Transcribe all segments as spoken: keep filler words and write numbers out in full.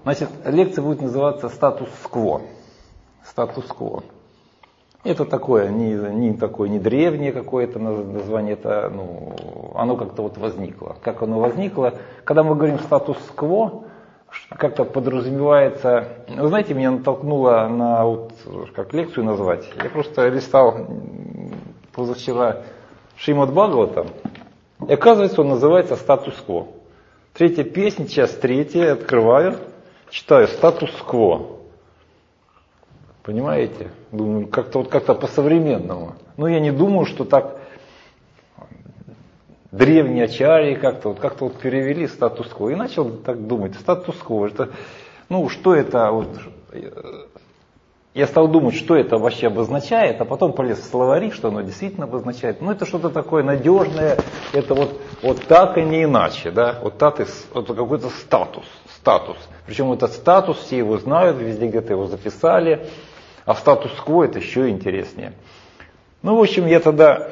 Значит, лекция будет называться «Статус-кво». Статус-кво. Это такое, не, не такое, не древнее какое-то название, это, ну, оно как-то вот возникло. Как оно возникло? Когда мы говорим «статус-кво», как-то подразумевается, вы знаете, меня натолкнуло на, вот, как лекцию назвать, я просто листал позавчера Шримад Бхагаватам, и оказывается, он называется «Статус-кво». Третья песня, часть третья, открываю, читаю «Статус-кво». Понимаете? Думаю, как-то вот как-то по-современному. Но я не думаю, что так древние ачарьи как-то вот, как-то вот перевели статус-кво. И начал так думать, статус-кво, это, ну, что это, вот, я стал думать, что это вообще обозначает, а потом полез в словари, что оно действительно обозначает. Ну, это что-то такое надежное, это вот, вот так и не иначе, да, вот так, вот какой-то статус, статус. Причем этот статус, все его знают, везде где-то его записали, а статус-кво это еще интереснее. Ну, в общем, я тогда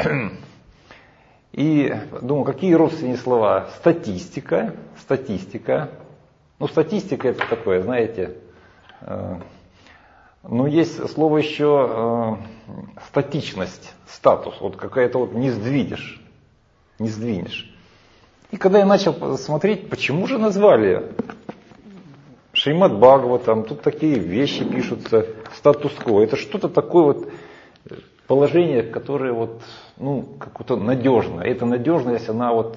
и думаю, какие родственные слова? Статистика, статистика. Ну, статистика это такое, знаете, э, ну, есть слово еще э, статичность, статус, вот какая-то вот не сдвинешь, не сдвинешь. И когда я начал смотреть, почему же назвали Шримад Бхагаватам, тут такие вещи пишутся, статус-кво, это что-то такое вот положение, которое вот, ну, как-то надежное. Эта надежность, она вот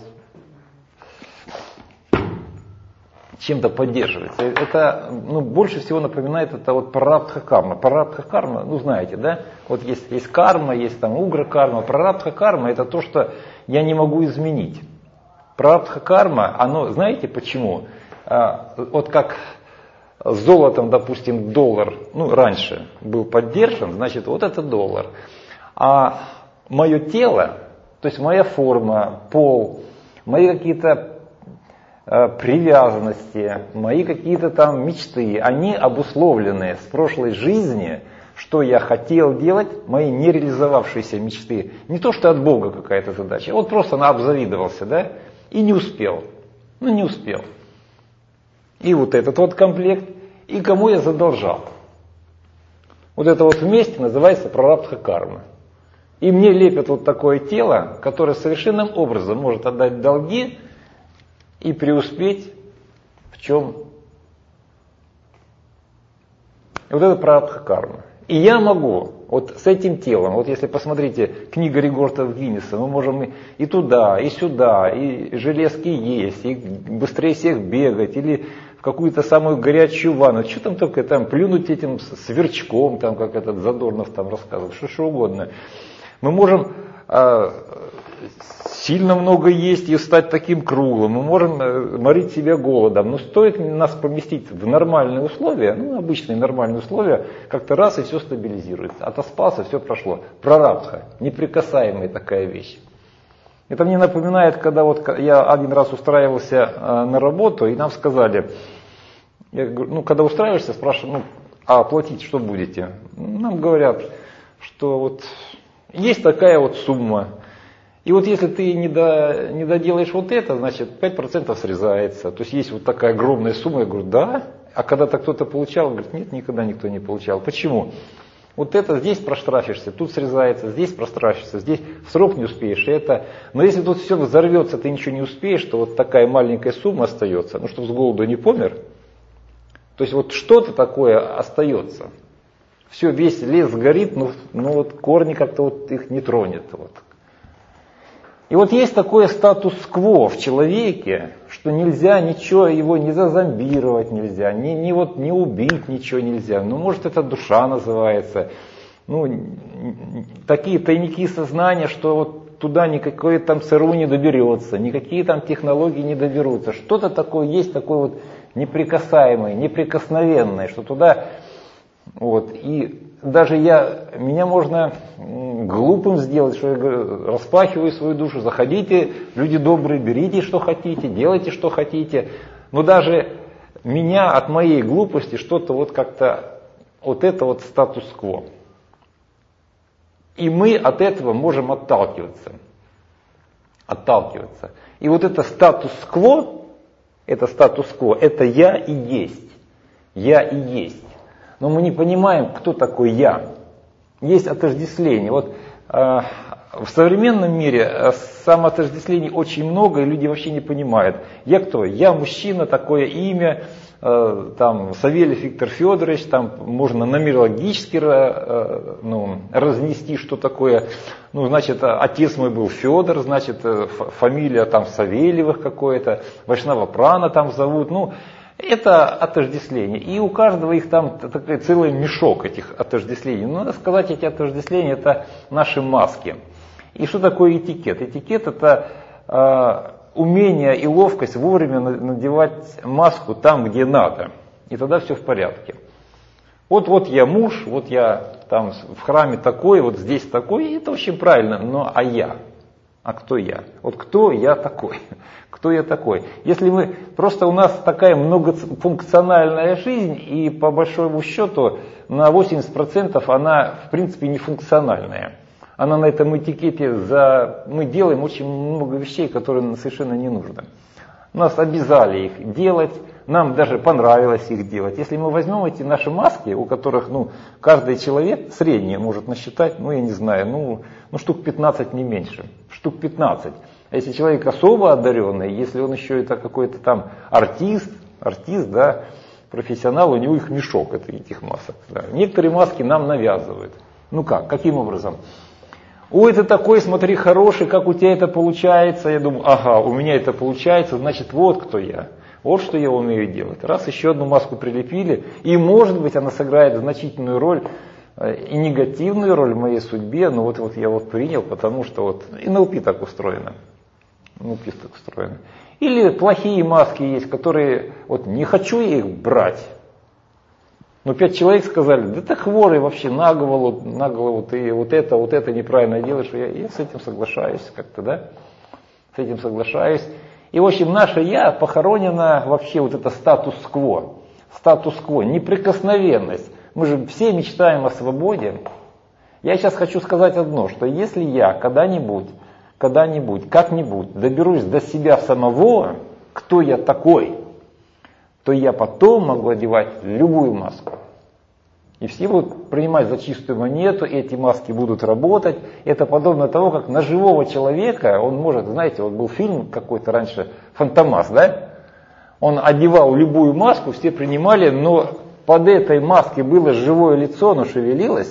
чем-то поддерживается. Это, ну, больше всего напоминает это вот прарабдха-карма. Прарабдха-карма, ну, знаете, да? Вот есть, есть карма, есть там угра-карма. Прарабдха-карма это то, что я не могу изменить. Прарабдха-карма, оно, знаете почему? А, вот как с золотом, допустим, доллар, ну, раньше был поддержан, значит, вот это доллар. А мое тело, то есть моя форма, пол, мои какие-то э, привязанности, мои какие-то там мечты, они обусловлены с прошлой жизни, что я хотел делать, мои нереализовавшиеся мечты. Не то, что от Бога какая-то задача, вот просто она обзавидовался, да, и не успел. Ну, не успел. И вот этот вот комплект, и кому я задолжал. Вот это вот вместе называется прарабдха-карма. И мне лепят вот такое тело, которое совершенным образом может отдать долги и преуспеть в чем? И вот это прарабдха-карма. И я могу вот с этим телом, вот если посмотрите книга рекордов Гиннесса, мы можем и, и туда, и сюда, и железки есть, и быстрее всех бегать, или в какую-то самую горячую ванну, что там только там, плюнуть этим сверчком, там, как этот Задорнов там рассказывал, что, что угодно. Мы можем э, сильно много есть и стать таким круглым, мы можем э, морить себя голодом, но стоит нас поместить в нормальные условия, ну, обычные нормальные условия, как-то раз и все стабилизируется. Отоспался, все прошло. Прарабдха, неприкасаемая такая вещь. Это мне напоминает, когда вот я один раз устраивался э, на работу, и нам сказали, я говорю, ну, когда устраиваешься, спрашиваю, ну, а платить что будете? Нам говорят, что вот есть такая вот сумма, и вот если ты не, до, не доделаешь вот это, значит пять процентов срезается. То есть есть вот такая огромная сумма, я говорю, да, а когда-то кто-то получал, говорит, нет, никогда никто не получал. Почему? Вот это здесь проштрафишься, тут срезается, здесь проштрафишься, здесь в срок не успеешь, и это. Но если тут все взорвется, ты ничего не успеешь, то вот такая маленькая сумма остается, ну, чтобы с голоду не помер. То есть вот что-то такое остается. Все, весь лес горит, но, но вот корни как-то вот их не тронет. Вот. И вот есть такое статус-кво в человеке, что нельзя ничего, его не зазомбировать нельзя, не, не, вот, не убить ничего нельзя. Ну, может, это душа называется. Ну, такие тайники сознания, что вот туда никакой там ЦРУ не доберется, никакие там технологии не доберутся. Что-то такое есть, такое вот неприкасаемое, неприкосновенное, что туда... Вот, и даже я, меня можно глупым сделать, что я говорю, распахиваю свою душу, заходите, люди добрые, берите, что хотите, делайте, что хотите. Но даже меня от моей глупости что-то вот как-то, вот это вот статус-кво. И мы от этого можем отталкиваться. Отталкиваться. И вот это статус-кво, это статус-кво, это я и есть. Я и есть. Но мы не понимаем, кто такой я. Есть отождествление. Вот э, в современном мире самоотождествлений очень много, и люди вообще не понимают. Я кто? Я мужчина, такое имя, э, там Савельев Виктор Федорович, там можно нумерологически э, ну, разнести, что такое. Ну, значит, отец мой был Федор, значит, фамилия там Савельевых какое-то, Вайшнава Прана там зовут. Ну, это отождествление. И у каждого их там такой целый мешок этих отождествлений. Но надо сказать, эти отождествления это наши маски. И что такое этикет? Этикет это э, умение и ловкость вовремя надевать маску там, где надо. И тогда все в порядке. Вот, вот я муж, вот я там в храме такой, вот здесь такой, и это очень правильно. Но а я? А кто я? Вот кто я такой? Кто я такой? Если мы, просто у нас такая многофункциональная жизнь, и по большому счету на восемьдесят процентов она в принципе не функциональная. Она на этом этикете, за... мы делаем очень много вещей, которые совершенно не нужны. Нас обязали их делать, нам даже понравилось их делать. Если мы возьмем эти наши маски, у которых ну, каждый человек средний может насчитать, ну я не знаю, ну, ну штук пятнадцать не меньше, штук пятнадцать. А если человек особо одаренный, если он еще это какой-то там артист, артист, да, профессионал, у него их мешок этих масок. Да. Некоторые маски нам навязывают. Ну как, каким образом? Ой, ты такой, смотри, хороший, как у тебя это получается. Я думаю, ага, у меня это получается, значит, вот кто я. Вот что я умею делать. Раз еще одну маску прилепили, и может быть она сыграет значительную роль, и негативную роль в моей судьбе, но вот, вот я вот принял, потому что вот эн эл пи так устроено. эн эл пи так устроено. Или плохие маски есть, которые вот не хочу я их брать. Но пять человек сказали, да ты хворый вообще, на голову, на голову ты вот это, вот это неправильно делаешь. Я, я с этим соглашаюсь как-то, да? С этим соглашаюсь. И в общем наше я похоронено вообще вот это статус-кво. Статус-кво, неприкосновенность. Мы же все мечтаем о свободе. Я сейчас хочу сказать одно, что если я когда-нибудь, когда-нибудь, как-нибудь доберусь до себя самого, кто я такой, то я потом могу одевать любую маску. И все будут принимать за чистую монету, и эти маски будут работать. Это подобно тому, как на живого человека, он может, знаете, вот был фильм какой-то раньше, «Фантомас», да? Он одевал любую маску, все принимали, но под этой маской было живое лицо, оно шевелилось.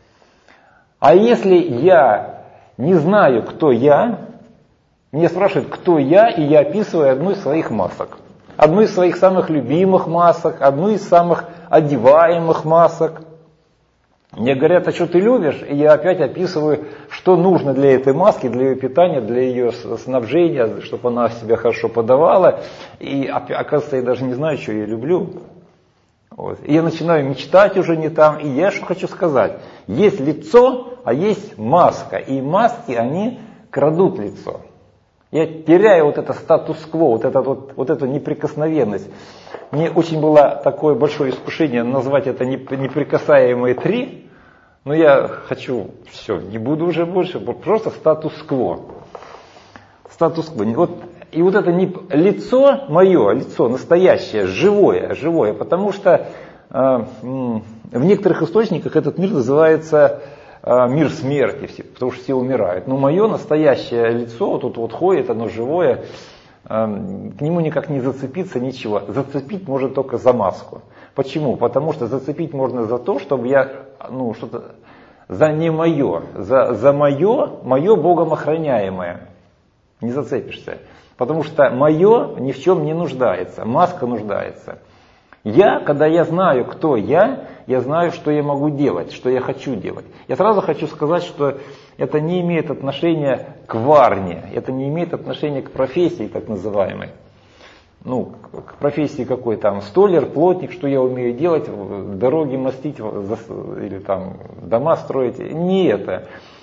А если я не знаю, кто я, меня спрашивают, кто я, и я описываю одну из своих масок. Одну из своих самых любимых масок, одну из самых одеваемых масок. Мне говорят, а что ты любишь? И я опять описываю, что нужно для этой маски, для ее питания, для ее снабжения, чтобы она себя хорошо подавала. И оказывается, я даже не знаю, что я люблю. Вот. И я начинаю мечтать уже не там. И я что хочу сказать. Есть лицо, а есть маска. И маски, они крадут лицо. Я теряю вот это статус-кво, вот, это, вот, вот эту неприкосновенность. Мне очень было такое большое искушение назвать это неприкасаемые три, но я хочу, все, не буду уже больше, просто статус-кво. Статус-кво. Вот, и вот это не, лицо мое, лицо настоящее, живое, живое, потому что э, в некоторых источниках этот мир называется мир смерти, потому что все умирают. Но мое настоящее лицо, вот тут вот ходит, оно живое, к нему никак не зацепиться, ничего. Зацепить можно только за маску. Почему? Потому что зацепить можно за то, чтобы я, ну, что-то, за не мое, за, за мое, мое Богом охраняемое. Не зацепишься. Потому что мое ни в чем не нуждается, маска нуждается. Я, когда я знаю, кто я, я знаю, что я могу делать, что я хочу делать. Я сразу хочу сказать, что это не имеет отношения к варне, это не имеет отношения к профессии так называемой. Ну, к профессии какой там, столяр, плотник, что я умею делать, дороги мостить или там дома строить. Не это.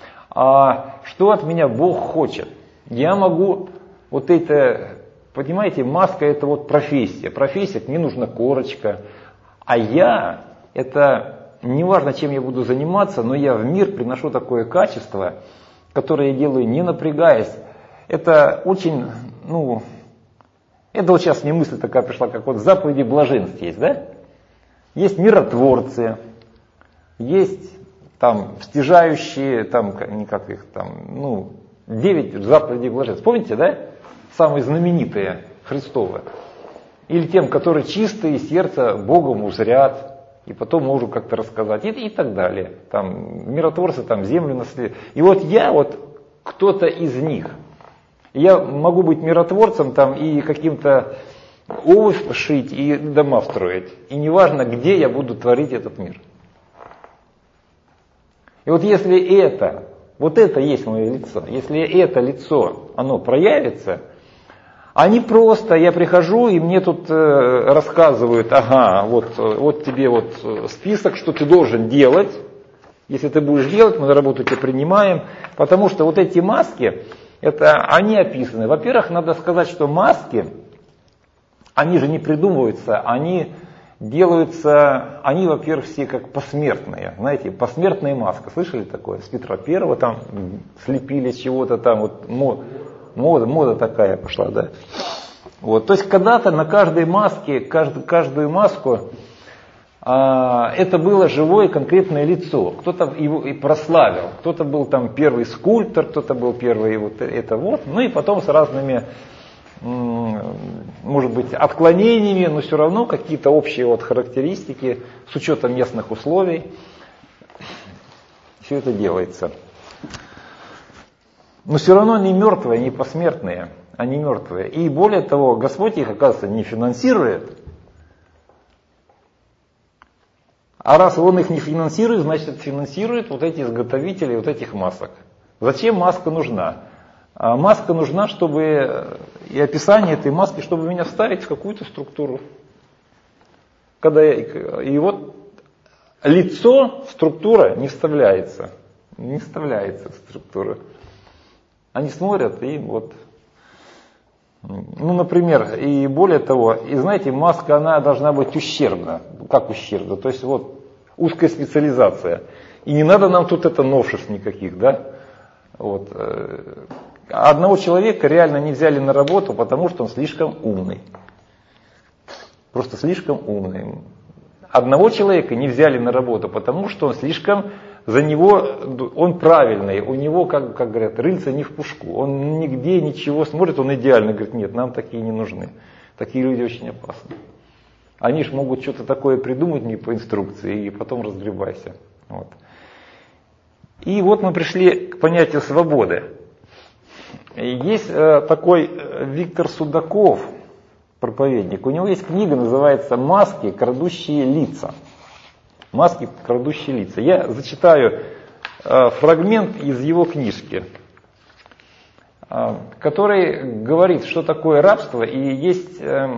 А что от меня Бог хочет? Я могу вот это... Понимаете, маска это вот профессия. Профессия, мне нужна корочка. А я, это не важно, чем я буду заниматься, но я в мир приношу такое качество, которое я делаю не напрягаясь. Это очень, ну, это вот сейчас мне мысль такая пришла, как вот заповеди блаженств есть, да? есть миротворцы, есть там стяжающие, там, как их там, ну, девять заповедей блаженства. Помните, да? Самые знаменитые Христовы. Или тем, которые чистые сердца Богом узрят, и потом можем как-то рассказать, и, и так далее. Там миротворцы там землю наследуют. И вот я вот кто-то из них. Я могу быть миротворцем там и каким-то овощ шить и дома строить. И неважно, где я буду творить этот мир. И вот если это, вот это есть мое лицо, если это лицо, оно проявится, а не просто я прихожу и мне тут э, рассказывают, ага, вот, вот тебе вот список, что ты должен делать. Если ты будешь делать, мы на работу тебя принимаем. Потому что вот эти маски, это они описаны. Во-первых, надо сказать, что маски, они же не придумываются, они делаются, они, во-первых, все как посмертные. Знаете, посмертная маска. Слышали такое? С Петра Первого там слепили чего-то там, вот мода, мода такая пошла, да. Вот, то есть когда-то на каждой маске, каждую, каждую маску, а, это было живое конкретное лицо. Кто-то его и прославил, кто-то был там первый скульптор, кто-то был первый вот это вот. Ну и потом с разными, может быть, отклонениями, но все равно какие-то общие вот характеристики с учетом местных условий. Все это делается. Но все равно они мертвые, они посмертные, они мертвые. И более того, Господь их, оказывается, не финансирует. А раз Он их не финансирует, значит финансирует вот эти изготовители вот этих масок. Зачем маска нужна? А маска нужна, чтобы, и описание этой маски, чтобы меня вставить в какую-то структуру. Когда я, и вот лицо, структура не вставляется. Не вставляется в структуру. Они смотрят и вот, ну, например, и более того, и знаете, маска, она должна быть ущербна. Как ущербна? То есть вот узкая специализация. И не надо нам тут это новшеств никаких, да? Вот. Одного человека реально не взяли на работу, потому что он слишком умный. Просто слишком умный. Одного человека не взяли на работу, потому что он слишком... За него, он правильный, у него, как, как говорят, рыльца не в пушку. Он нигде ничего смотрит, он идеально говорит, нет, нам такие не нужны. Такие люди очень опасны. Они же могут что-то такое придумать не по инструкции, и потом разгребайся. Вот. И вот мы пришли к понятию свободы. Есть э, такой Виктор Судаков, проповедник. У него есть книга, называется «Маски, крадущие лица». Маски, крадущие лица. Я зачитаю э, фрагмент из его книжки, э, который говорит, что такое рабство, и есть э,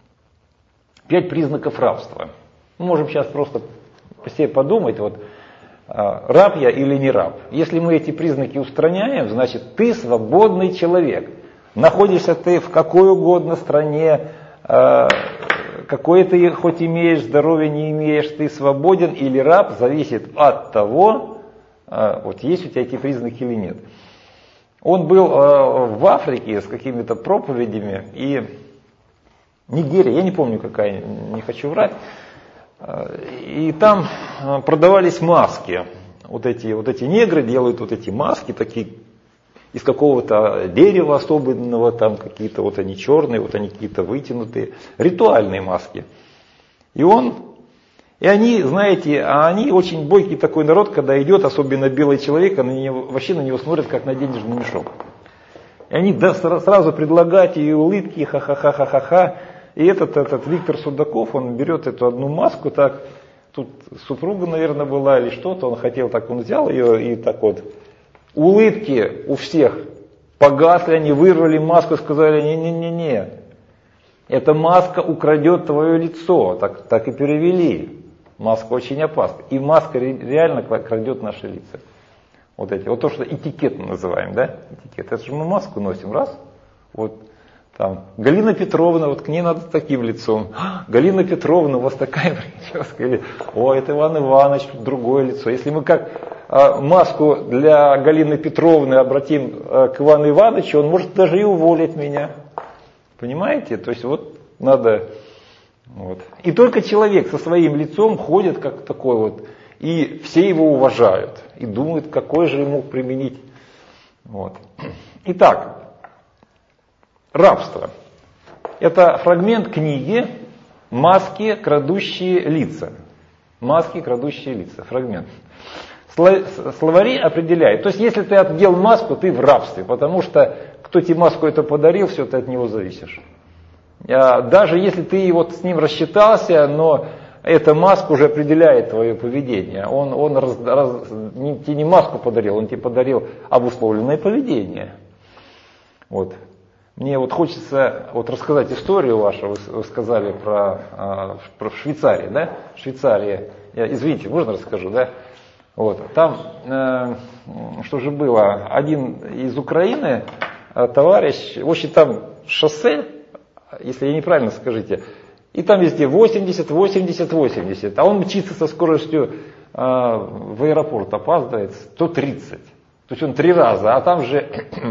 пять признаков рабства. Мы можем сейчас просто по себе подумать, вот, э, раб я или не раб. Если мы эти признаки устраняем, значит ты свободный человек. Находишься ты в какой угодно стране, э, какое ты хоть имеешь здоровье, не имеешь, ты свободен или раб, зависит от того, вот есть у тебя эти признаки или нет. Он был в Африке с какими-то проповедями, и Нигерия, я не помню какая, не хочу врать, и там продавались маски. Вот эти, вот эти негры делают вот эти маски такие, из какого-то дерева особенного, там какие-то, вот они черные, вот они какие-то вытянутые, ритуальные маски. И он, и они, знаете, а они очень бойкий такой народ, когда идет, особенно белый человек, на него, вообще на него смотрят, как на денежный мешок. И они да, сразу предлагают и улыбки, ха-ха-ха-ха-ха-ха. И этот, этот Виктор Судаков, он берет эту одну маску, так, тут супруга, наверное, была или что-то, он хотел, так он взял ее и так вот. Улыбки у всех погасли, они вырвали маску, сказали, не-не-не-не, эта маска украдет твое лицо, так, так и перевели. Маска очень опасна. И маска реально крадет наши лица. Вот эти, вот то, что этикет мы называем, да? Этикет. Это же мы маску носим, раз. Вот там Галина Петровна, вот к ней надо таким лицом. Галина Петровна, у вас такая прическа. Или, о, это Иван Иванович, другое лицо. Если мы как а, маску для Галины Петровны обратим а, к Ивану Ивановичу, он может даже и уволить меня. Понимаете? То есть вот надо Вот. И только человек со своим лицом ходит как такой вот, и все его уважают, и думают, какой же ему применить. Вот. Итак, рабство. Это фрагмент книги «Маски, крадущие лица». Маски, крадущие лица. Фрагмент. Словари определяют. То есть, если ты одел маску, ты в рабстве, потому что кто тебе маску это подарил, все, ты от него зависишь. Даже если ты вот с ним рассчитался, но эта маска уже определяет твое поведение. Он, он раз, раз, не, тебе не маску подарил, он тебе подарил обусловленное поведение. Вот. Мне вот хочется вот рассказать историю вашу. Вы, вы сказали про, про Швейцарию, да? Швейцария. Я, извините, можно расскажу, да? Вот. Там, э, что же было, один из Украины, товарищ, в общем, там шоссе, если я неправильно скажите, и там везде восемьдесят, восемьдесят, восемьдесят, а он мчится со скоростью э, в аэропорт, опаздывает сто тридцать. То есть он три раза, а там же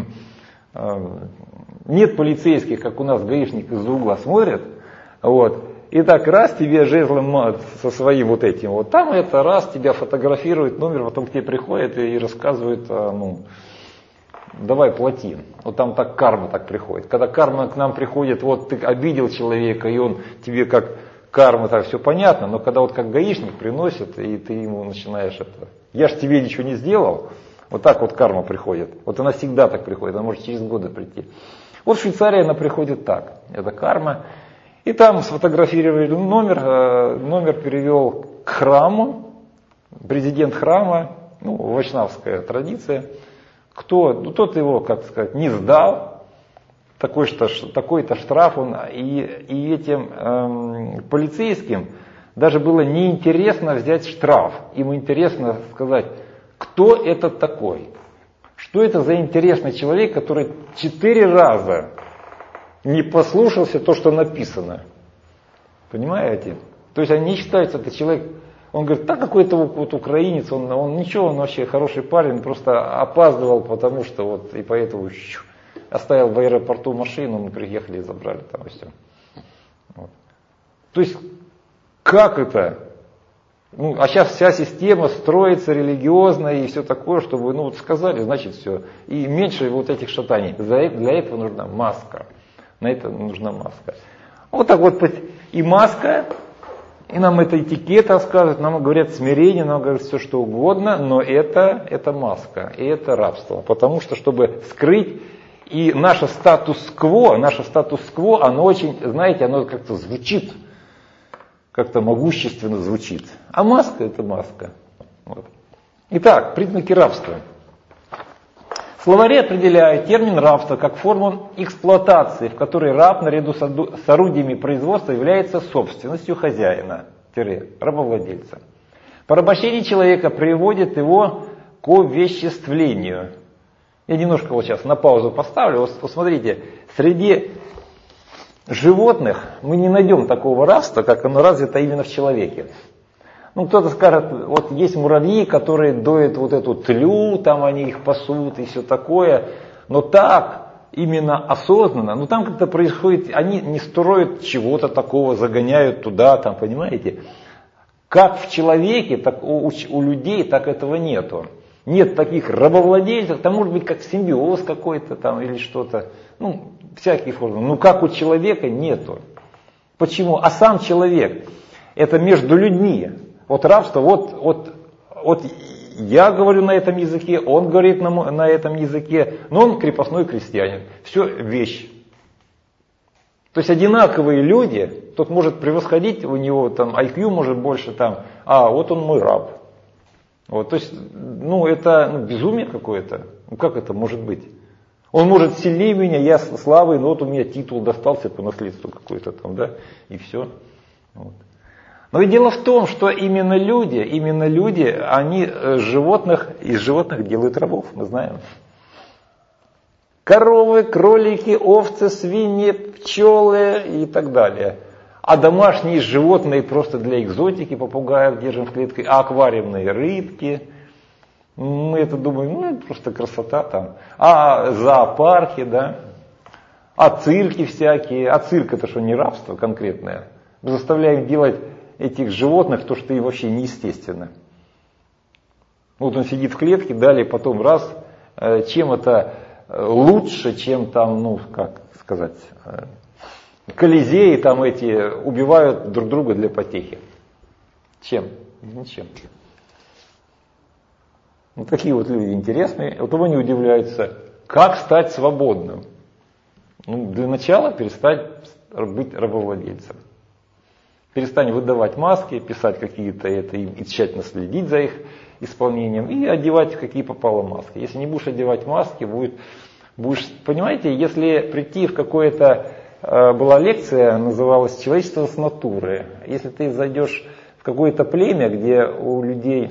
э, нет полицейских, как у нас гаишник из-за угла смотрят, вот. И так раз тебе жезлом со своим вот этим, вот там это раз тебя фотографирует номер, потом к тебе приходит и рассказывает, ну, давай плати. Вот там так карма так приходит. Когда карма к нам приходит, вот ты обидел человека, и он тебе как карма, так все понятно, но когда вот как гаишник приносит, и ты ему начинаешь это, я ж тебе ничего не сделал, вот так вот карма приходит. Вот она всегда так приходит, она может через годы прийти. Вот в Швейцарии она приходит так, это карма. И там сфотографировали номер, номер перевел к храму, президент храма, ну, вайшнавская традиция. Кто, ну, тот его, как сказать, не сдал, такой-то, такой-то штраф он, и, и этим эм, полицейским даже было неинтересно взять штраф. Им интересно сказать, кто это такой, что это за интересный человек, который четыре раза не послушался то, что написано. Понимаете? То есть они не считают, что это человек, он говорит, да какой-то вот украинец, он, он ничего, он вообще хороший парень, просто опаздывал, потому что вот, и поэтому щу, оставил в аэропорту машину, мы приехали и забрали там и все. Вот. То есть, как это? Ну, а сейчас вся система строится религиозно и все такое, чтобы, ну вот сказали, значит все. И меньше вот этих шатаний. Для этого нужна маска. На это нужна маска. Вот так вот и маска, и нам это этикет рассказывают, нам говорят смирение, нам говорят все что угодно, но это, это маска, и это рабство. Потому что, чтобы скрыть, и наше статус-кво, наше статус-кво, оно очень, знаете, оно как-то звучит, как-то могущественно звучит. А маска это маска. Вот. Итак, признаки рабства. Словари определяют термин рабство как форму эксплуатации, в которой раб наряду с орудиями производства является собственностью хозяина, рабовладельца. Порабощение человека приводит его к овеществлению. Я немножко вот сейчас на паузу поставлю. Вот посмотрите, среди животных мы не найдем такого рабства, как оно развито именно в человеке. Ну, кто-то скажет, вот есть муравьи, которые доят вот эту тлю, там они их пасут и все такое. Но так, именно осознанно, ну там как-то происходит, они не строят чего-то такого, загоняют туда, там, понимаете. Как в человеке, так у, у людей, так этого нету. Нет таких рабовладельцев, там может быть как симбиоз какой-то там или что-то. Ну, всякие формы. Ну, как у человека нету. Почему? А сам человек, это между людьми. Вот рабство, вот, вот, вот я говорю на этом языке, он говорит на, на этом языке, но он крепостной крестьянин. Все вещь. То есть одинаковые люди, тот может превосходить, у него там ай кью может больше там, а вот он мой раб. Вот, то есть, ну это ну, безумие какое-то. Ну как это может быть? Он может сильнее меня, я слабый, но вот у меня титул достался по наследству какой-то там, да, и все. Вот. Но и дело в том, что именно люди, именно люди, они животных, из животных делают рабов, мы знаем. Коровы, кролики, овцы, свиньи, пчелы и так далее. А домашние животные просто для экзотики, попугаев держим в клетке, а аквариумные рыбки. Мы это думаем, ну просто красота там. А зоопарки, да. А цирки всякие. А цирк это что, не рабство конкретное? Мы заставляем делать этих животных то, что им вообще неестественно. Вот он сидит в клетке, далее потом раз, чем это лучше, чем там, ну, как сказать, колизеи там эти убивают друг друга для потехи. Чем? Ничем. Вот такие вот люди интересные. Вот его не удивляются, как стать свободным. Ну, для начала перестать быть рабовладельцем. Перестань выдавать маски, писать какие-то это и тщательно следить за их исполнением и одевать какие попало маски. Если не будешь одевать маски, будет, будешь, понимаете, если прийти в какое-то, э, была лекция, называлась «Человечество с натуры». Если ты зайдешь в какое-то племя, где у людей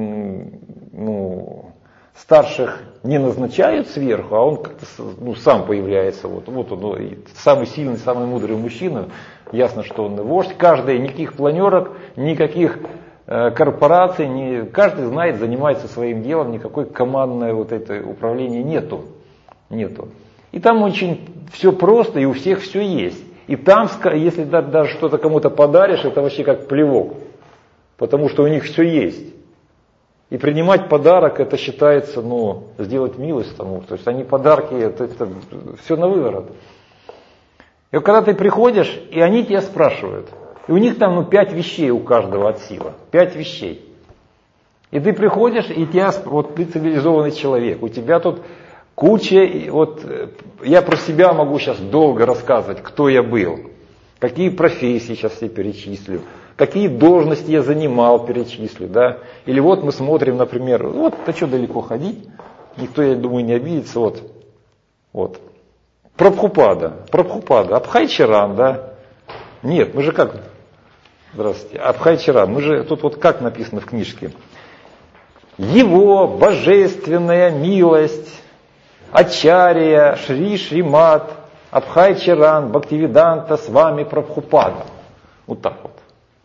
ну, старших не назначают сверху, а он как-то ну, сам появляется, вот, вот он, самый сильный, самый мудрый мужчина, ясно, что он вождь, каждый, никаких планерок, никаких корпораций, не, каждый знает, занимается своим делом, никакой командное вот это управление нету, нету. И там очень все просто, и у всех все есть. И там, если даже что-то кому-то подаришь, это вообще как плевок, потому что у них все есть. И принимать подарок, это считается, ну, сделать милость тому. То есть они подарки, это, это все на выворот. И вот когда ты приходишь, и они тебя спрашивают, и у них там ну, пять вещей у каждого от силы. Пять вещей. И ты приходишь, и тебя, вот ты цивилизованный человек, у тебя тут куча, вот я про себя могу сейчас долго рассказывать, кто я был, какие профессии сейчас все перечислю, какие должности я занимал, перечислю, да. Или вот мы смотрим, например, вот, а что далеко ходить, никто, я думаю, не обидится, вот, вот. Прабхупада, Прабхупада, Абхайчаран, да. Нет, мы же как, здравствуйте, Абхайчаран, мы же, тут вот как написано в книжке. Его божественная милость, Ачарья, Шри Шримат, Абхайчаран, Бхактивиданта с вами Прабхупада. Вот так вот.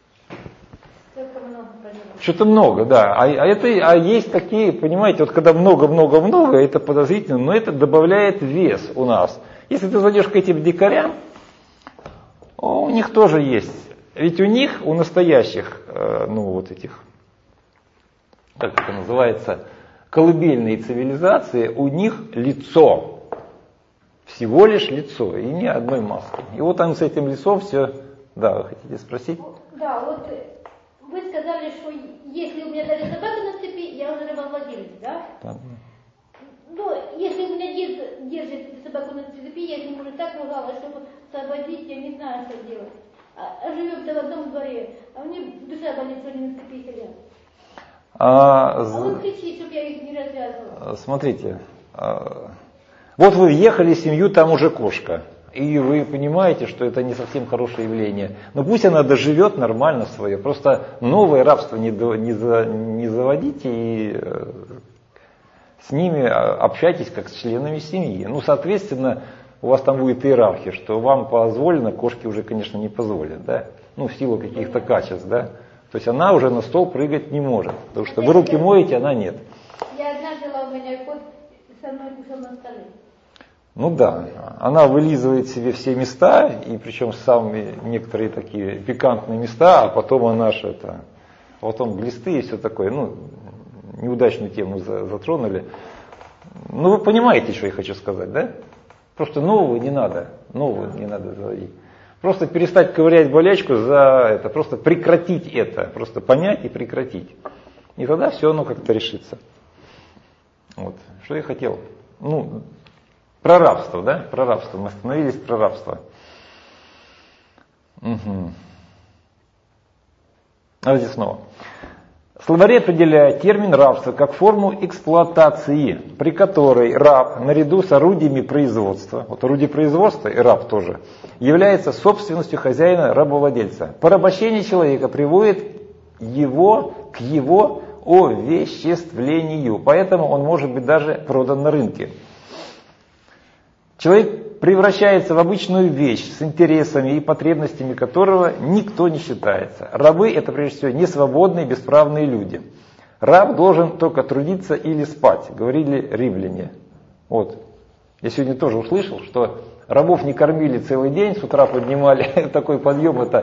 Что-то много, да. А, а, это, а есть такие, понимаете, вот когда много-много-много, это подозрительно, но это добавляет вес у нас. Если ты зайдешь к этим дикарям, у них тоже есть. Ведь у них, у настоящих, ну вот этих, как это называется, колыбельные цивилизации, у них лицо. Всего лишь лицо, и ни одной маски. И вот там с этим лицом все, да, вы хотите спросить? Да, вот вы сказали, что если у меня даже собака на цепи, я уже рабовладелец, да? Да. Ну, если у меня дед держит собаку на цепи, я с ним уже так ругалась, чтобы освободить, я не знаю, что делать. А, а живем-то в одном дворе, а мне душа болит, что они на цепи сидят. А, а он кричит, чтобы я их не развязывала. Смотрите, вот вы въехали в семью, там уже кошка. И вы понимаете, что это не совсем хорошее явление. Но пусть она доживет нормально свое. Просто новое рабство не, не, за, не заводите и с ними общайтесь как с членами семьи. Ну, соответственно, у вас там будет иерархия, что вам позволено, кошке уже, конечно, не позволят, да? Ну, в силу каких-то качеств, да? То есть она уже на стол прыгать не может. Потому что вы руки моете, она нет. Я одна жила, у меня кот со мной кушал на столе. Ну да, она вылизывает себе все места, и причем самые некоторые такие пикантные места, а потом она же это, потом глисты и все такое, ну, неудачную тему затронули. Ну вы понимаете, что я хочу сказать, да? Просто нового не надо, нового не надо заводить. Просто перестать ковырять болячку за это, просто прекратить это, просто понять и прекратить. И тогда все оно как-то решится. Вот, что я хотел. Ну, про рабство, да? Про рабство. Мы остановились про рабство. Угу. Давайте снова. Словари определяет термин рабство как форму эксплуатации, при которой раб наряду с орудиями производства, вот орудие производства и раб тоже, является собственностью хозяина рабовладельца. Порабощение человека приводит его к его овеществлению, поэтому он может быть даже продан на рынке. Человек превращается в обычную вещь с интересами и потребностями которого никто не считается. Рабы – это прежде всего несвободные, бесправные люди. Раб должен только трудиться или спать, говорили римляне. Вот. Я сегодня тоже услышал, что рабов не кормили целый день, с утра поднимали такой подъем, это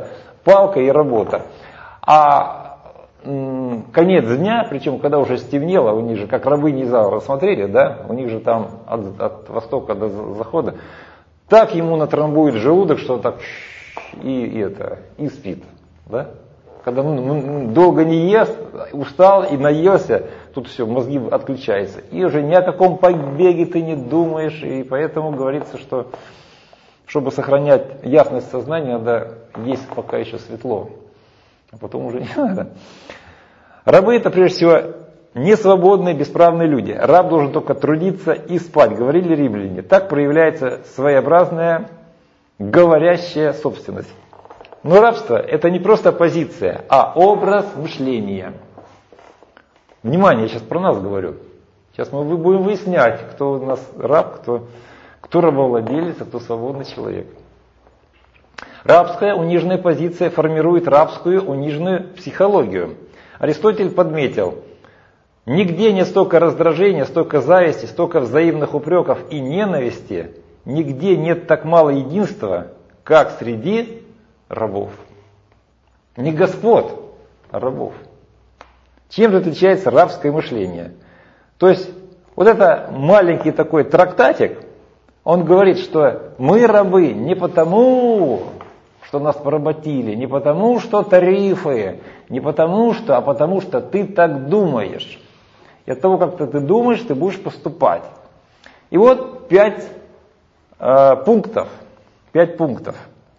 палка и работа. А м, конец дня, причем когда уже стемнело, у них же, как рабыни Изаура смотрели, да, у них же там от, от востока до захода, так ему натрамбует желудок, что так и, и это, и спит, да. Когда ну, долго не ест, устал и наелся, тут все, мозги отключаются. И уже ни о каком побеге ты не думаешь. И поэтому говорится, что чтобы сохранять ясность сознания, надо есть пока еще светло. А потом уже не надо. Рабы это прежде всего несвободные, бесправные люди. Раб должен только трудиться и спать, говорили римляне. Так проявляется своеобразная говорящая собственность. Но рабство это не просто позиция, а образ мышления. Внимание, я сейчас про нас говорю. Сейчас мы будем выяснять, кто у нас раб, кто, кто рабовладелец, а кто свободный человек. Рабская униженная позиция формирует рабскую униженную психологию. Аристотель подметил, нигде нет столько раздражения, столько зависти, столько взаимных упреков и ненависти, нигде нет так мало единства, как среди рабов. Не господ, а рабов. Чем же отличается рабское мышление? То есть, вот это маленький такой трактатик, он говорит, что мы рабы не потому, что нас поработили, не потому, что тарифы, не потому что, а потому что ты так думаешь. И от того, как ты думаешь, ты будешь поступать. И вот пять э, пунктов. Пять пунктов.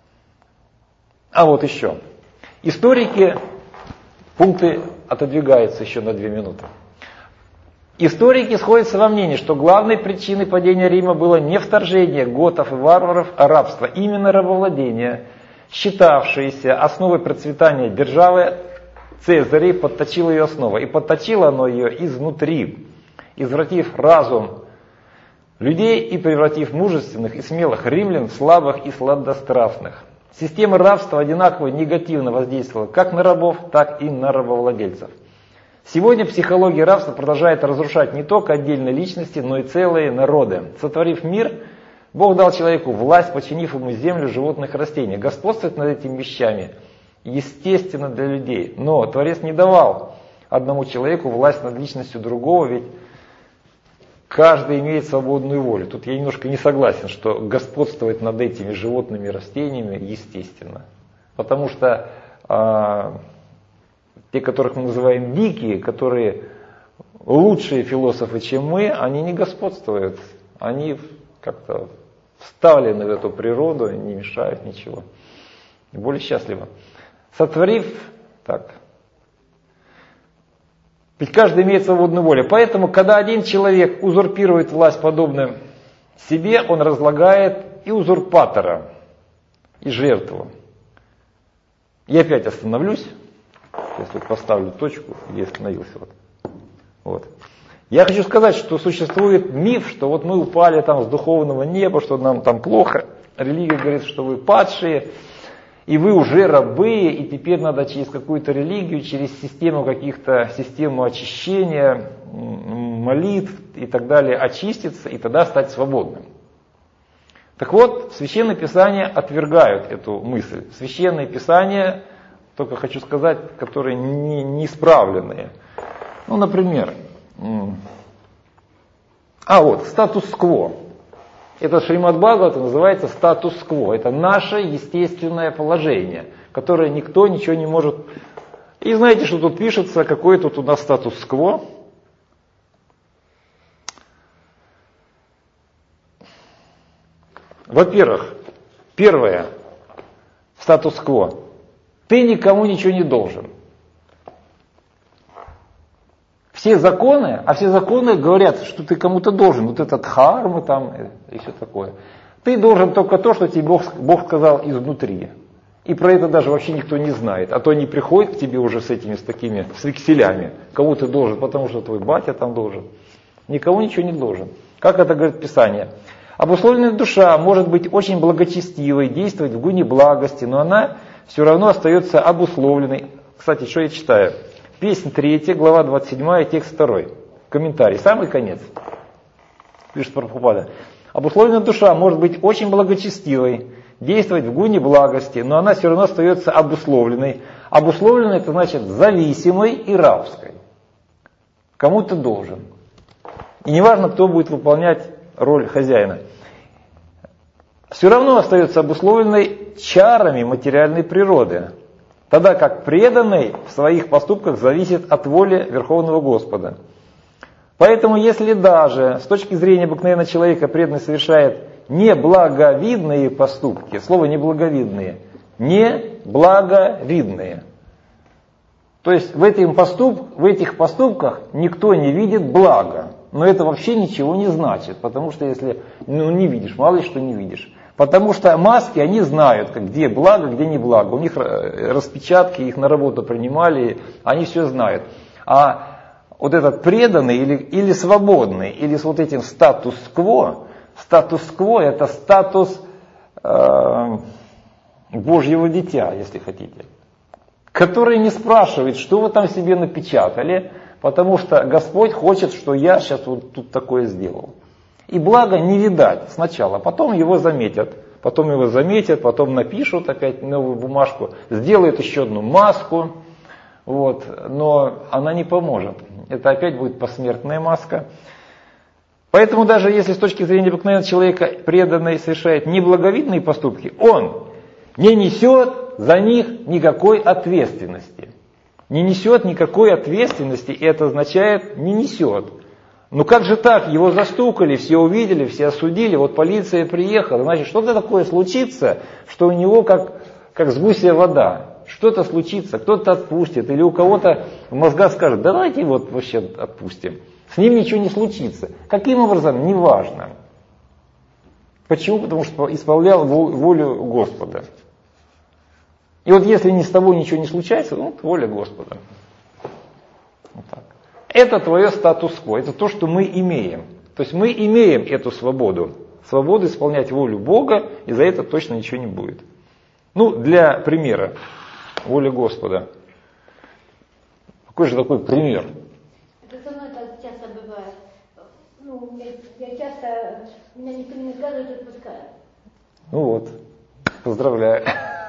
А вот еще. Историки, пункты отодвигаются еще на две минуты. Историки сходятся во мнении, что главной причиной падения Рима было не вторжение готов и варваров, а рабство, именно рабовладение, считавшееся основой процветания державы. Цезарь подточил ее основу, и подточило оно ее изнутри, извратив разум людей и превратив мужественных и смелых римлян в слабых и сладострастных. Система рабства одинаково негативно воздействовала как на рабов, так и на рабовладельцев. Сегодня психология рабства продолжает разрушать не только отдельные личности, но и целые народы. Сотворив мир, Бог дал человеку власть, подчинив ему землю, животных, растений. Господствовать над этими вещами естественно для людей. Но Творец не давал одному человеку власть над личностью другого, ведь каждый имеет свободную волю. Тут я немножко не согласен, что господствовать над этими животными, растениями естественно. Потому что э, те, которых мы называем дикие, которые лучшие философы, чем мы, они не господствуют. Они как-то вставлены в эту природу, не мешают ничего. И более счастливы. Сотворив, так, ведь каждый имеет свободную волю. Поэтому, когда один человек узурпирует власть подобным себе, он разлагает и узурпатора, и жертву. Я опять остановлюсь, если поставлю точку, я остановился. Вот. Вот. Я хочу сказать, что существует миф, что вот мы упали там с духовного неба, что нам там плохо. Религия говорит, что вы падшие. И вы уже рабы, и теперь надо через какую-то религию, через систему каких-то, систему очищения, молитв и так далее очиститься, и тогда стать свободным. Так вот, Священное Писание отвергают эту мысль. Священное Писание, только хочу сказать, которые не, не исправленные. Ну, например, а вот, статус-кво. Это Шримад Бхагавата называется статус-кво. Это наше естественное положение, которое никто ничего не может. И знаете, что тут пишется, какой тут у нас статус-кво? Во-первых, первое, статус-кво. Ты никому ничего не должен. Все законы, а все законы говорят, что ты кому-то должен. Вот этот дхарма там и все такое. Ты должен только то, что тебе Бог, Бог сказал изнутри. И про это даже вообще никто не знает. А то они приходят к тебе уже с этими, с такими, с векселями. Кому ты должен, потому что твой батя там должен. Никому ничего не должен. Как это говорит Писание? Обусловленная душа может быть очень благочестивой, действовать в гуне благости, но она все равно остается обусловленной. Кстати, что я читаю? Песнь третья, глава двадцать седьмая, текст второй. Комментарий, самый конец. Пишет Прабхупада. Обусловленная душа может быть очень благочестивой, действовать в гуне благости, но она все равно остается обусловленной. Обусловленной — это значит зависимой и рабской. Кому-то должен. И неважно, кто будет выполнять роль хозяина. Все равно остается обусловленной чарами материальной природы, тогда как преданный в своих поступках зависит от воли Верховного Господа. Поэтому если даже с точки зрения обыкновенного человека преданный совершает неблаговидные поступки, слово неблаговидные, неблаговидные, то есть в, этим поступ, в этих поступках никто не видит блага, но это вообще ничего не значит, потому что если ну, не видишь, мало ли что не видишь. Потому что маски, они знают, где благо, где не благо. У них распечатки, их на работу принимали, они все знают. А вот этот преданный или, или свободный, или с вот этим статус-кво, статус-кво — это статус э, Божьего дитя, если хотите, который не спрашивает, что вы там себе напечатали, потому что Господь хочет, что я сейчас вот тут такое сделал. И благо не видать сначала, потом его заметят, потом его заметят, потом напишут опять новую бумажку, сделают еще одну маску, вот, но она не поможет. Это опять будет посмертная маска. Поэтому даже если с точки зрения обыкновенного человека преданный совершает неблаговидные поступки, он не несет за них никакой ответственности. Не несет никакой ответственности, и это означает не несет. Ну как же так? Его застукали, все увидели, все осудили, вот полиция приехала, значит что-то такое случится, что у него как, как с гуся вода. Что-то случится, кто-то отпустит, или у кого-то в мозгах скажет, давайте вот вообще отпустим. С ним ничего не случится. Каким образом? Неважно. Почему? Потому что исполнял волю Господа. И вот если ни с тобой ничего не случается, ну, воля Господа. Вот так. Это твое статус-кво, это то, что мы имеем. То есть мы имеем эту свободу. Свободу исполнять волю Бога, и за это точно ничего не будет. Ну, для примера, воля Господа. Какой же такой пример? Это со мной так часто бывает. Ну, я, я часто, меня никто не наказывает, отпускает. Ну вот, поздравляю.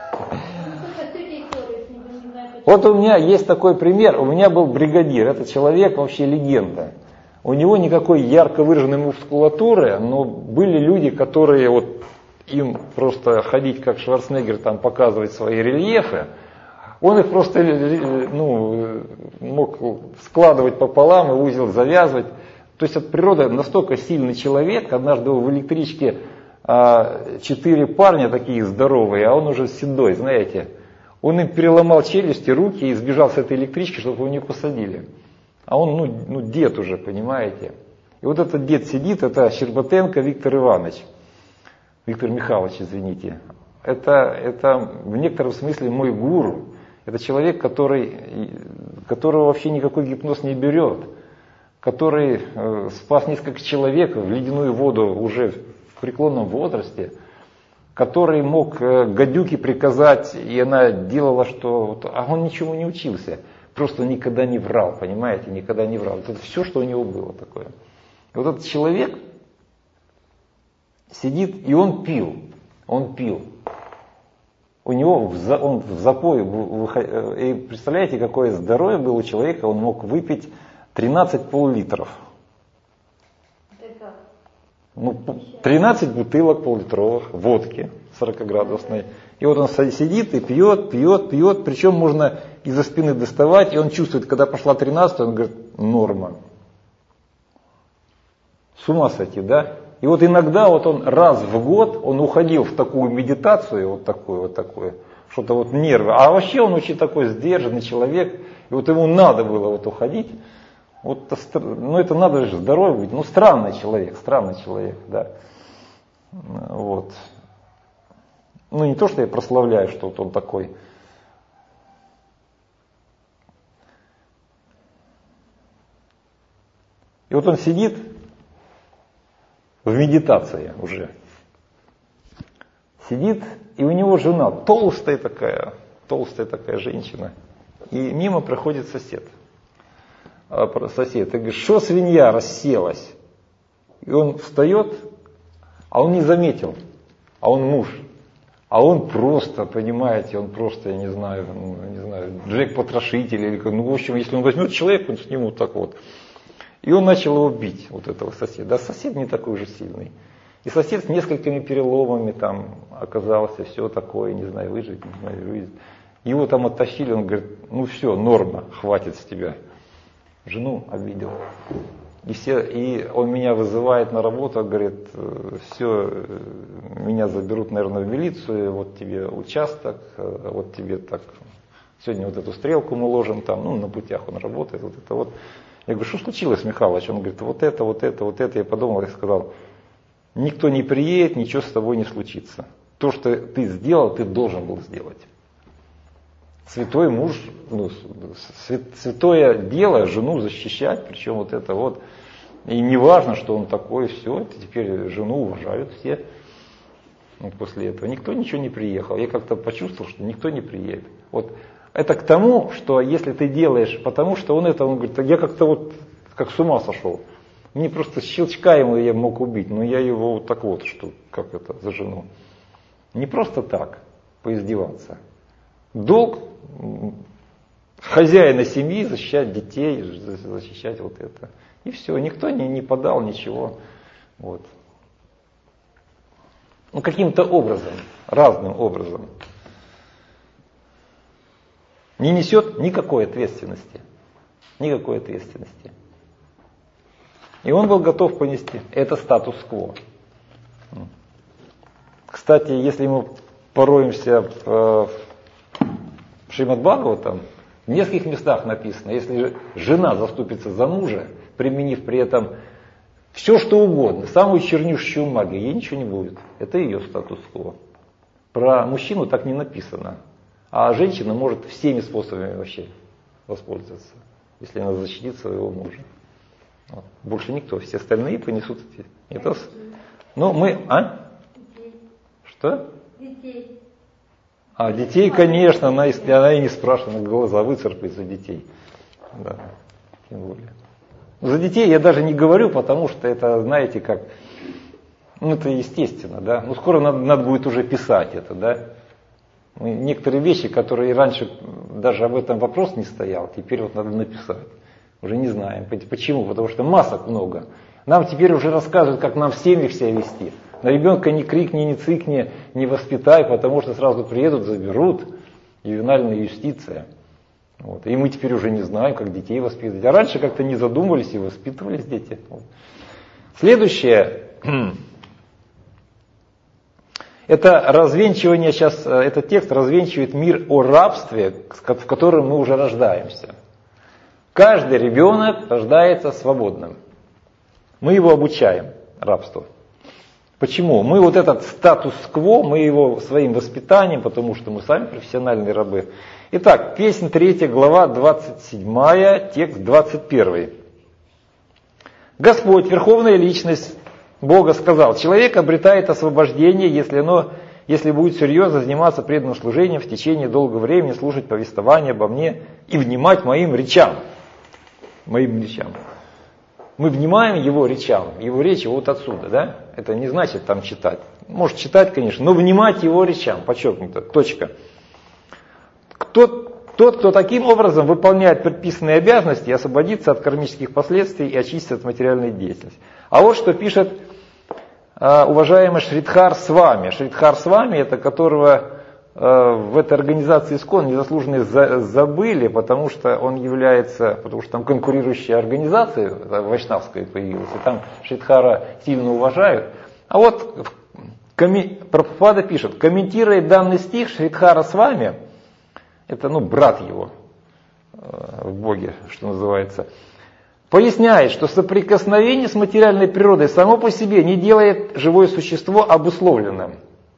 Вот у меня есть такой пример, у меня был бригадир, этот человек вообще легенда. У него никакой ярко выраженной мускулатуры, но были люди, которые вот им просто ходить как Шварценеггер, там показывать свои рельефы, он их просто ну, мог складывать пополам и узел завязывать. То есть от природы настолько сильный человек, однажды в электричке четыре парня такие здоровые, а он уже седой, знаете. Он им переломал челюсти, руки и сбежал с этой электрички, чтобы его не посадили. А он, ну, ну дед уже, понимаете. И вот этот дед сидит, это Щербатенко Виктор Иванович. Виктор Михайлович, извините. Это, это в некотором смысле мой гуру. Это человек, который, которого вообще никакой гипноз не берет. Который э, спас несколько человек в ледяную воду уже в преклонном возрасте. Который мог э, гадюке приказать, и она делала, что... А он ничего не учился. Просто никогда не врал, понимаете, никогда не врал. Это все, что у него было такое. И вот этот человек сидит, и он пил. Он пил. У него в, за, он в запое, и представляете, какое здоровье было у человека, он мог выпить тринадцать пол-литров. Ну, тринадцать бутылок пол-литровых водки сорокаградусной. И вот он сидит и пьет, пьет, пьет, причем можно из-за спины доставать, и он чувствует, когда пошла тринадцатая, он говорит, норма. С ума сойти, да? И вот иногда вот он раз в год, он уходил в такую медитацию, вот такую, вот такую, что-то вот нервы. А вообще он очень такой сдержанный человек, и вот ему надо было вот уходить. Вот, ну это надо же здоровый быть, ну странный человек, странный человек, да. Вот. Ну не то, что я прославляю, что вот он такой. И вот он сидит в медитации уже. Сидит, и у него жена толстая такая, толстая такая женщина. И мимо проходит сосед. Сосед, и говорит, что свинья расселась? И он встает, а он не заметил, а он муж. А он просто, понимаете, он просто, я не знаю, ну, не знаю, Джек-потрошитель, или, ну, в общем, если он возьмет человека, он с ним вот так вот. И он начал его бить, вот этого соседа. А сосед не такой уже сильный. И сосед с несколькими переломами там оказался, все такое, не знаю, выжить, не знаю, выжить. Его там оттащили, он говорит, ну все, норма, хватит с тебя. Жену обидел. И, все, и он меня вызывает на работу, говорит, все, меня заберут, наверное, в милицию, вот тебе участок, вот тебе так, сегодня вот эту стрелку мы ложим там, ну на путях он работает, вот это вот. Я говорю, что случилось, Михалыч? Он говорит, вот это, вот это, вот это. Я подумал и сказал, никто не приедет, ничего с тобой не случится. То, что ты сделал, ты должен был сделать. Святой муж, ну, святое дело, жену защищать, причем вот это вот. И не важно, что он такой, все, это теперь жену уважают все. Вот после этого никто ничего не приехал. Я как-то почувствовал, что никто не приедет. Вот это к тому, что если ты делаешь, потому что он это, он говорит, я как-то вот как с ума сошел. Мне просто щелчка ему я мог убить, но я его вот так вот, что как это за жену. Не просто так поиздеваться. Долг хозяина семьи защищать детей, защищать вот это. И все, никто не, не подал ничего. Вот. Ну, каким-то образом, разным образом. Не несет никакой ответственности. Никакой ответственности. И он был готов понести. Это статус-кво. Кстати, если мы пороемся в Шримад Бхагаватам, в нескольких местах написано, если жена заступится за мужа, применив при этом все, что угодно, самую чернющую магию, ей ничего не будет. Это ее статус-кво. Про мужчину так не написано. А женщина может всеми способами вообще воспользоваться, если она защитит своего мужа. Вот. Больше никто, все остальные понесут эти. Это... Ну, мы... А? Детей. Что? Детей. А детей, конечно, она, она и не спрашивает, она глаза выцарпает за детей. Да, тем более. За детей я даже не говорю, потому что это, знаете, как, ну это естественно, да. Ну скоро надо, надо будет уже писать это, да. Некоторые вещи, которые раньше даже об этом вопрос не стоял, теперь вот надо написать. Уже не знаем. Почему? Потому что масок много. Нам теперь уже рассказывают, как нам в семьях себя вести. На ребенка не крикни, не цикни, не воспитай, потому что сразу приедут, заберут. Ювенальная юстиция. Вот. И мы теперь уже не знаем, как детей воспитывать. А раньше как-то не задумывались и воспитывались дети. Вот. Следующее. Это развенчивание, сейчас этот текст развенчивает мир о рабстве, в котором мы уже рождаемся. Каждый ребенок рождается свободным. Мы его обучаем рабству. Почему? Мы вот этот статус-кво, мы его своим воспитанием, потому что мы сами профессиональные рабы. Итак, песнь третья, глава двадцать седьмая, текст двадцать первый. Господь, Верховная Личность Бога, сказал, человек обретает освобождение, если, оно, если будет серьезно заниматься преданным служением в течение долгого времени, слушать повествование обо мне и внимать моим речам. Моим речам. Мы внимаем его речам, его речи вот отсюда, да? Это не значит там читать. Может читать, конечно, но внимать его речам, подчеркнуто, точка. Кто, тот, кто таким образом выполняет предписанные обязанности, освободится от кармических последствий и очистится от материальной деятельности. А вот что пишет э, уважаемый Шридхар Свами. Шридхар Свами, это которого э, в этой организации ИСККОН незаслуженно за, забыли, потому что он является, потому что там конкурирующая организация вайшнавская появилась, и там Шридхара сильно уважают. А вот коми, Прабхупада пишет, комментируя данный стих Шридхара Свами, это ну, брат его э, в Боге, что называется, поясняет, что соприкосновение с материальной природой само по себе не делает живое существо обусловленным.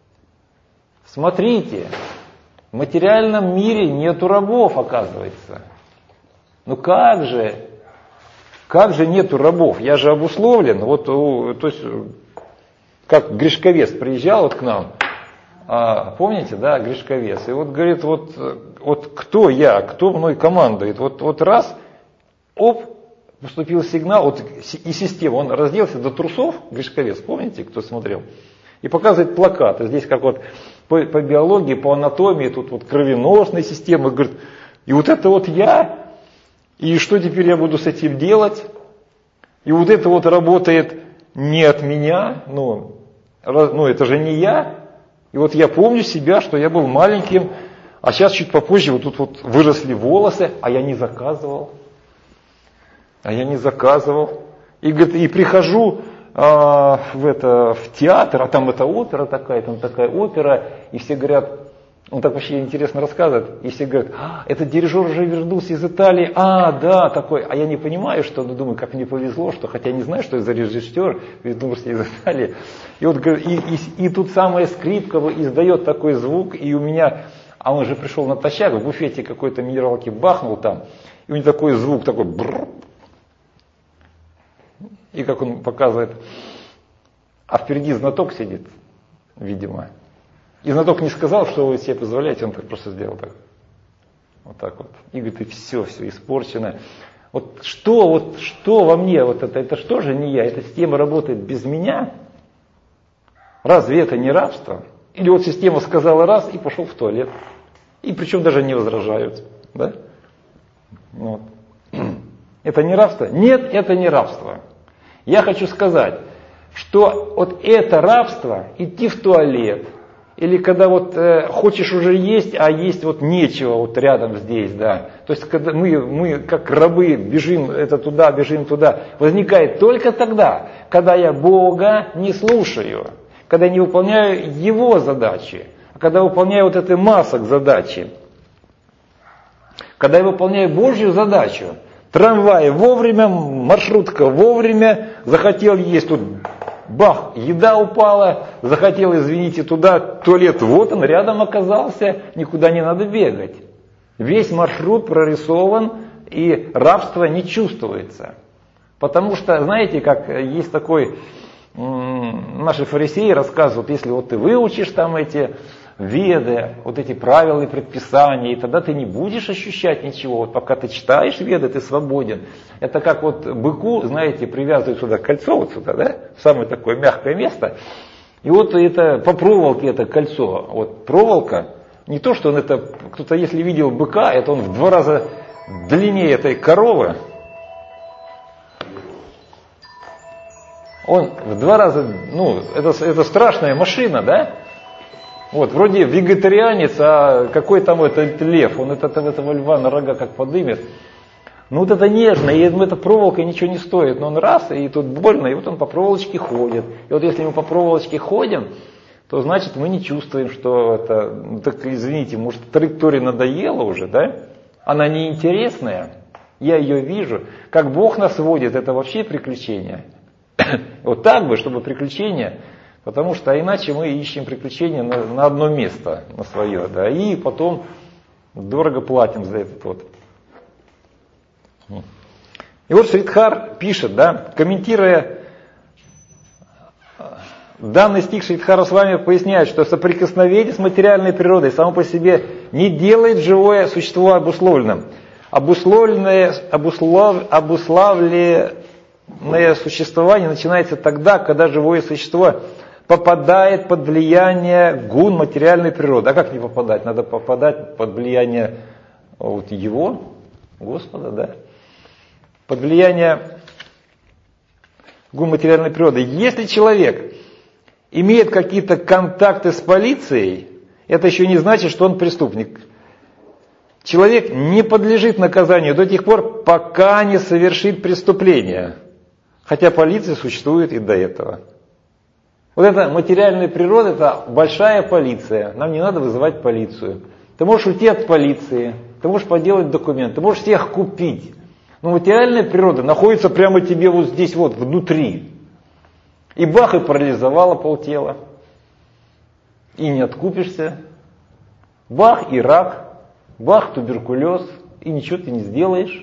Смотрите, в материальном мире нету рабов, оказывается. Ну как же, как же нету рабов? Я же обусловлен. Вот, то есть, как Гришковец приезжал вот к нам, а, помните, да, Гришковец, и вот говорит, вот, вот кто я, кто мной командует, вот, вот раз, оп, поступил сигнал, вот и система, он разделся до трусов, Гришковец, помните, кто смотрел, и показывает плакат, и здесь как вот по, по биологии, по анатомии, тут вот кровеносная система, говорит, и вот это вот я, и что теперь я буду с этим делать? И вот это вот работает не от меня, ну, ну это же не я. И вот я помню себя, что я был маленьким, а сейчас чуть попозже вот тут вот выросли волосы, а я не заказывал. А я не заказывал. И, говорит, и прихожу а, в, это, в театр, а там это опера такая, там такая опера, и все говорят, он так вообще интересно рассказывает, и все говорят, а, этот дирижер уже вернулся из Италии, а, да, такой, а я не понимаю, что, ну, думаю, как мне повезло, что, хотя не знаю, что это за режиссер, вернулся из Италии, и вот, и, и, и тут самая скрипка издает такой звук, и у меня, а он же пришел натощак, в буфете какой-то минералки бахнул там, и у него такой звук, такой бррр, и как он показывает, а впереди знаток сидит, видимо. И знаток не сказал, что вы себе позволяете, он так просто сделал так. Вот так вот. И говорит, и все, все испорчено. Вот что, вот что во мне, вот это, это что же не я? Эта система работает без меня? Разве это не рабство? Или вот система сказала раз и пошел в туалет. И причем даже не возражают. Да? Вот. Это не рабство? Нет, это не рабство. Я хочу сказать, что вот это рабство, идти в туалет, или когда вот э, хочешь уже есть, а есть вот нечего вот рядом здесь, да. То есть когда мы, мы как рабы бежим это туда, бежим туда, возникает только тогда, когда я Бога не слушаю, когда я не выполняю Его задачи, а когда выполняю вот этой масок задачи. Когда я выполняю Божью задачу, трамвай вовремя, маршрутка вовремя, захотел есть тут. Бах, еда упала, захотел, извините, туда, туалет, вот он, рядом оказался, никуда не надо бегать. Весь маршрут прорисован, и рабство не чувствуется. Потому что, знаете, как есть такой, м- наши фарисеи рассказывают, если вот ты выучишь там эти веды, вот эти правила и предписания, и тогда ты не будешь ощущать ничего. Вот пока ты читаешь веды, ты свободен. Это как вот быку, знаете, привязывают сюда кольцо, вот сюда, да, в самое такое мягкое место. И вот это по проволоке это кольцо. Вот проволока, не то, что он это, кто-то если видел быка, это он в два раза длиннее этой коровы. Он в два раза, ну, это, это страшная машина, да? Вот, вроде вегетарианец, а какой там этот лев, он этот, этого льва на рога как подымет. Ну вот это нежно, и эта проволока ничего не стоит, но он раз, и тут больно, и вот он по проволочке ходит. И вот если мы по проволочке ходим, то значит мы не чувствуем, что это, ну так извините, может траектория надоела уже, да? Она неинтересная, я ее вижу. Как Бог нас водит, это вообще приключение. Вот так бы, чтобы приключения... Потому что иначе мы ищем приключения на, на одно место, на свое, да, и потом дорого платим за этот вот. И вот Шридхар пишет, да, комментируя данный стих, Шридхар с вами поясняет, что соприкосновение с материальной природой само по себе не делает живое существо обусловленным. Обусловленное, обуслов, обуславленное существование начинается тогда, когда живое существо попадает под влияние гун материальной природы. А как не попадать? Надо попадать под влияние вот Его, Господа, да? Под влияние гун материальной природы. Если человек имеет какие-то контакты с полицией, это еще не значит, что он преступник. Человек не подлежит наказанию до тех пор, пока не совершит преступление. Хотя полиция существует и до этого. Вот эта материальная природа, это большая полиция. Нам не надо вызывать полицию. Ты можешь уйти от полиции, ты можешь подделать документ, ты можешь всех купить. Но материальная природа находится прямо тебе вот здесь вот, внутри. И бах, и парализовала полтела. И не откупишься. Бах, и рак. Бах, туберкулез. И ничего ты не сделаешь.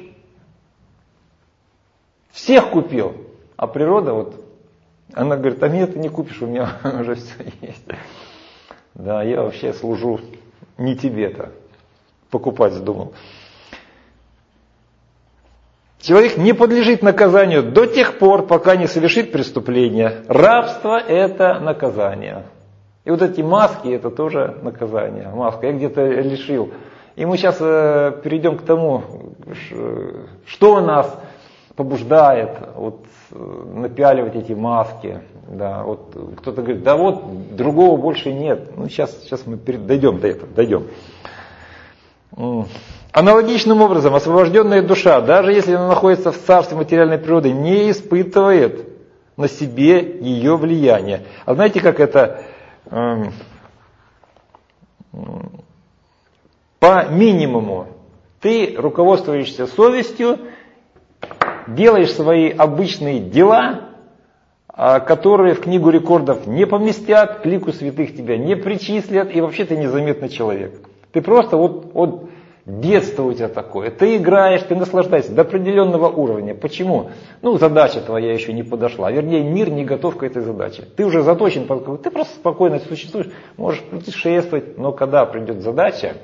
Всех купил. А природа вот... Она говорит, а меня ты не купишь, у меня уже все есть. Да, я вообще служу не тебе-то. Покупать вздумал. Человек не подлежит наказанию до тех пор, пока не совершит преступление. Рабство – это наказание. И вот эти маски, это тоже наказание. Маска, я где-то лишил. И мы сейчас э, перейдем к тому, что нас побуждает вот, напяливать эти маски. Да, вот кто-то говорит, да вот другого больше нет. Ну сейчас, сейчас мы дойдем до этого, дойдем. Аналогичным образом освобожденная душа, даже если она находится в царстве материальной природы, не испытывает на себе ее влияние. А знаете, как это э, по минимуму? Ты руководствуешься совестью, делаешь свои обычные дела, которые в книгу рекордов не поместят, к лику святых тебя не причислят, и вообще ты незаметный человек. Ты просто вот, вот детство у тебя такое. Ты играешь, ты наслаждаешься до определенного уровня. Почему? Ну, задача твоя еще не подошла. Вернее, мир не готов к этой задаче. Ты уже заточен, ты просто спокойно существуешь, можешь путешествовать, но когда придет задача,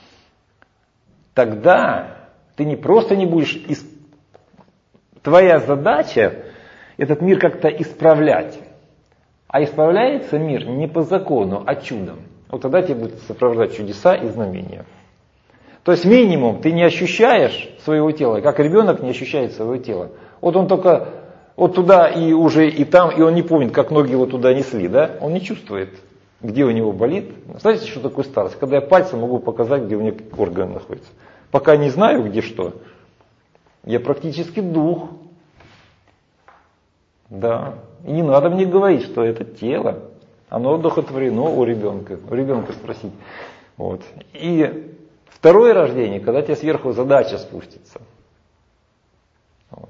тогда ты не просто не будешь... Исп... Твоя задача этот мир как-то исправлять. А исправляется мир не по закону, а чудом. Вот тогда тебе будут сопровождать чудеса и знамения. То есть минимум ты не ощущаешь своего тела, как ребенок не ощущает своего тела. Вот он только вот туда и уже и там, и он не помнит, как ноги его туда несли, да? Он не чувствует, где у него болит. Знаете, что такое старость? Когда я пальцем могу показать, где у меня орган находится. Пока не знаю, где что, я практически дух. Да. И не надо мне говорить, что это тело, оно одухотворено у ребенка. У ребенка спросить. Вот. И второе рождение, когда тебе сверху задача спустится. Вот.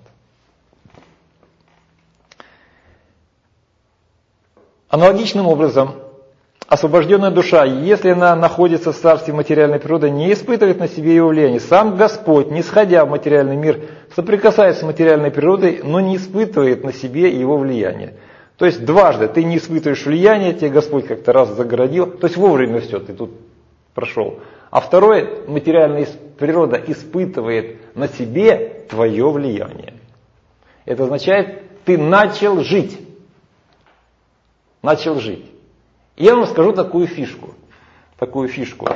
Аналогичным образом, освобожденная душа, если она находится в царстве материальной природы, не испытывает на себе его влияние. Сам Господь, не сходя в материальный мир, соприкасается с материальной природой, но не испытывает на себе его влияние. То есть дважды ты не испытываешь влияние, тебе Господь как-то раз загородил, то есть вовремя все, ты тут прошел. А второе, материальная природа испытывает на себе твое влияние. Это означает, ты начал жить. Начал жить. Я вам скажу такую фишку. Такую фишку.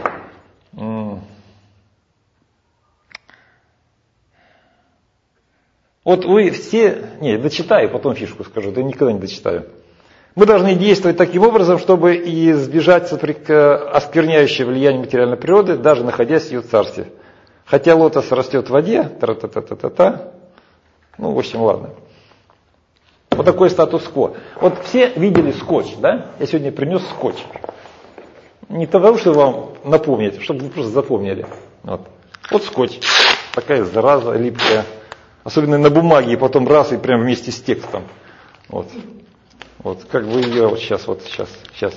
Вот вы все... Не, дочитаю, потом фишку скажу, да никогда не дочитаю. Мы должны действовать таким образом, чтобы избежать оскверняющего влияния материальной природы, даже находясь в ее царстве. Хотя лотос растет в воде, та-та-та-та-та-та. Ну, в общем, ладно. Вот такой статус-кво. Вот все видели скотч, да? Я сегодня принес скотч. Не того, чтобы вам напомнить, чтобы вы просто запомнили. Вот, вот скотч. Такая зараза липкая. Особенно на бумаге, и потом раз, и прям вместе с текстом. Вот. Вот, как бы ее вот сейчас, вот сейчас, сейчас.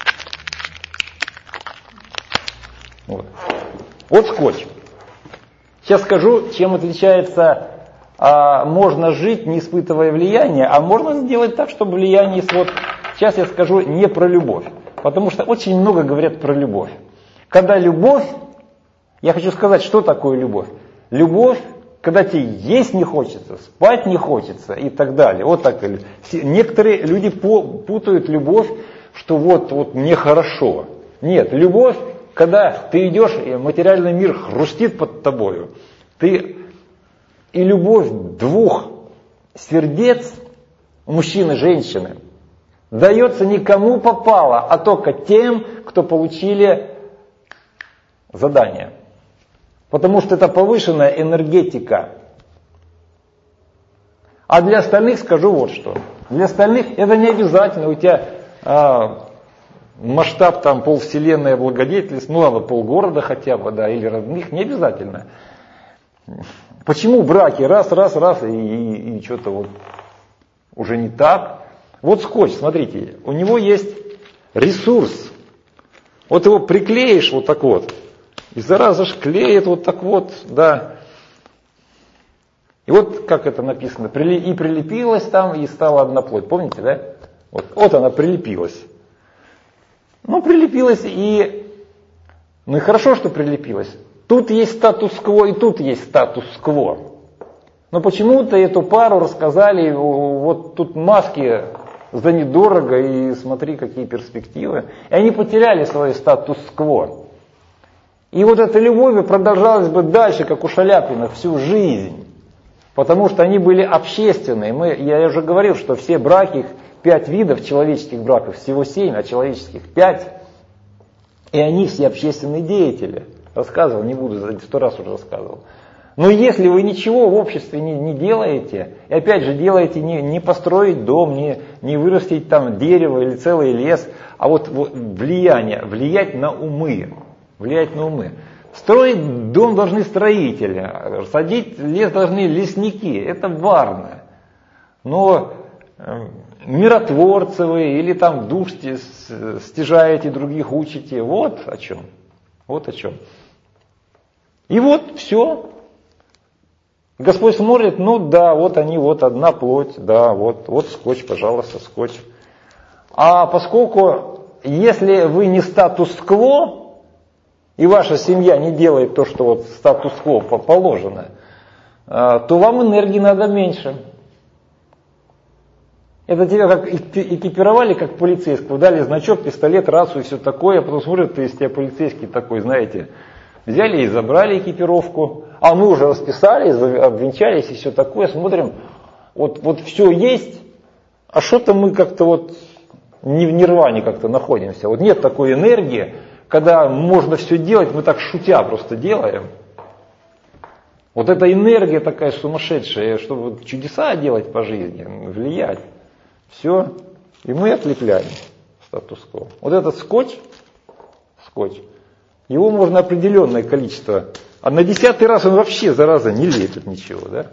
Вот. Вот скотч. Сейчас скажу, чем отличается, а, можно жить, не испытывая влияния, а можно сделать так, чтобы влияние... Вот, сейчас я скажу не про любовь, потому что очень много говорят про любовь. Когда любовь, я хочу сказать, что такое любовь. Любовь, когда тебе есть не хочется, спать не хочется и так далее. Вот так. Некоторые люди путают любовь, что вот, вот мне хорошо. Нет, любовь, когда ты идешь, и материальный мир хрустит под тобою. Ты, и любовь двух сердец, мужчины и женщины, дается не кому попало, а только тем, кто получили задание. Потому что это повышенная энергетика. А для остальных скажу вот что. Для остальных это не обязательно. У тебя а, масштаб там полвселенной благодетельств, ну ладно, полгорода хотя бы, да, или родных, не обязательно. Почему браки раз, раз, раз, и, и, и что-то вот уже не так? Вот скотч, смотрите, у него есть ресурс. Вот его приклеишь вот так вот. И зараза ж клеит вот так вот, да. И вот как это написано, и прилепилась там, и стала одна плоть. Помните, да? Вот, вот она прилепилась. Ну, прилепилась и... Ну и хорошо, что прилепилась. Тут есть статус-кво, и тут есть статус-кво. Но почему-то эту пару рассказали, вот тут маски за недорого и смотри, какие перспективы. И они потеряли свой статус-кво. И вот эта любовь продолжалась бы дальше, как у Шаляпиных, всю жизнь. Потому что они были общественные. Мы, я уже говорил, что все браки, их пять видов человеческих браков, всего семь, а человеческих пять. И они все общественные деятели. Рассказывал, не буду, сто раз уже рассказывал. Но если вы ничего в обществе не, не делаете, и опять же делаете не, не построить дом, не, не вырастить там дерево или целый лес, а вот, вот влияние, влиять на умы, влиять на умы. Строить дом должны строители, садить лес должны лесники, это варно. Но э, миротворцы вы или там в душ стяжаете, других учите, вот о чем, вот о чем. И вот все. Господь смотрит, ну да, вот они, вот одна плоть, да, вот, вот скотч, пожалуйста, скотч. А поскольку, если вы не статус-кво, и ваша семья не делает то, что вот статус-кво положено, то вам энергии надо меньше. Это тебя как экипировали, как полицейского, дали значок, пистолет, рацию и все такое, а потом смотрят, ты из тебя полицейский такой, знаете, взяли и забрали экипировку, а мы уже расписались, обвенчались и все такое, смотрим, вот, вот все есть, а что-то мы как-то вот не в нирване как-то находимся. Вот нет такой энергии, когда можно все делать, мы так шутя просто делаем. Вот эта энергия такая сумасшедшая, чтобы чудеса делать по жизни, влиять. Все, и мы отлепляем статус-кво. Вот этот скотч, скотч, его можно определенное количество, а на десятый раз он вообще, зараза, не лепит ничего, да?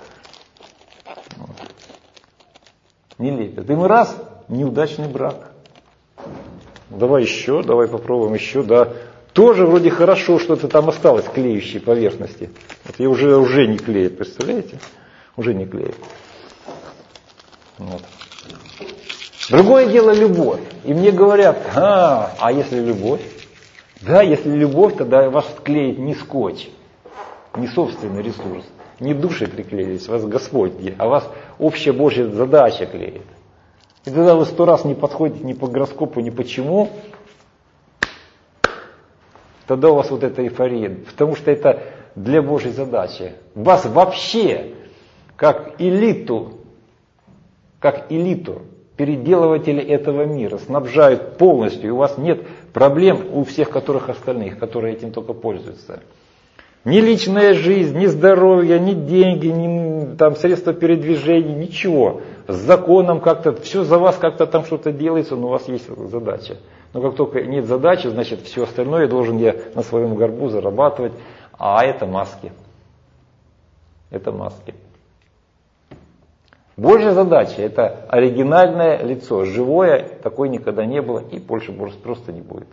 Не лепит. И мы раз, неудачный брак. Давай еще, давай попробуем еще, да. Тоже вроде хорошо, что-то там осталось клеющей поверхности. Вот и уже, уже не клеит, представляете? Уже не клеит. Вот. Другое дело любовь. И мне говорят, а, а если любовь? Да, если любовь, тогда вас клеит не скотч, не собственный ресурс, не души приклеились, вас Господь, а вас общая Божья задача клеит. И тогда вы сто раз не подходите ни по гороскопу, ни почему, тогда у вас вот эта эйфория, потому что это для Божьей задачи. Вас вообще, как элиту, как элиту, переделыватели этого мира, снабжают полностью, и у вас нет проблем у всех которых остальных, которые этим только пользуются. Ни личная жизнь, ни здоровье, ни деньги, ни там, средства передвижения, ничего. С законом как-то, все за вас как-то там что-то делается, но у вас есть задача. Но как только нет задачи, значит все остальное должен я на своем горбу зарабатывать, а это маски. Это маски. Божья задача – это оригинальное лицо, живое, такой никогда не было и больше просто не будет.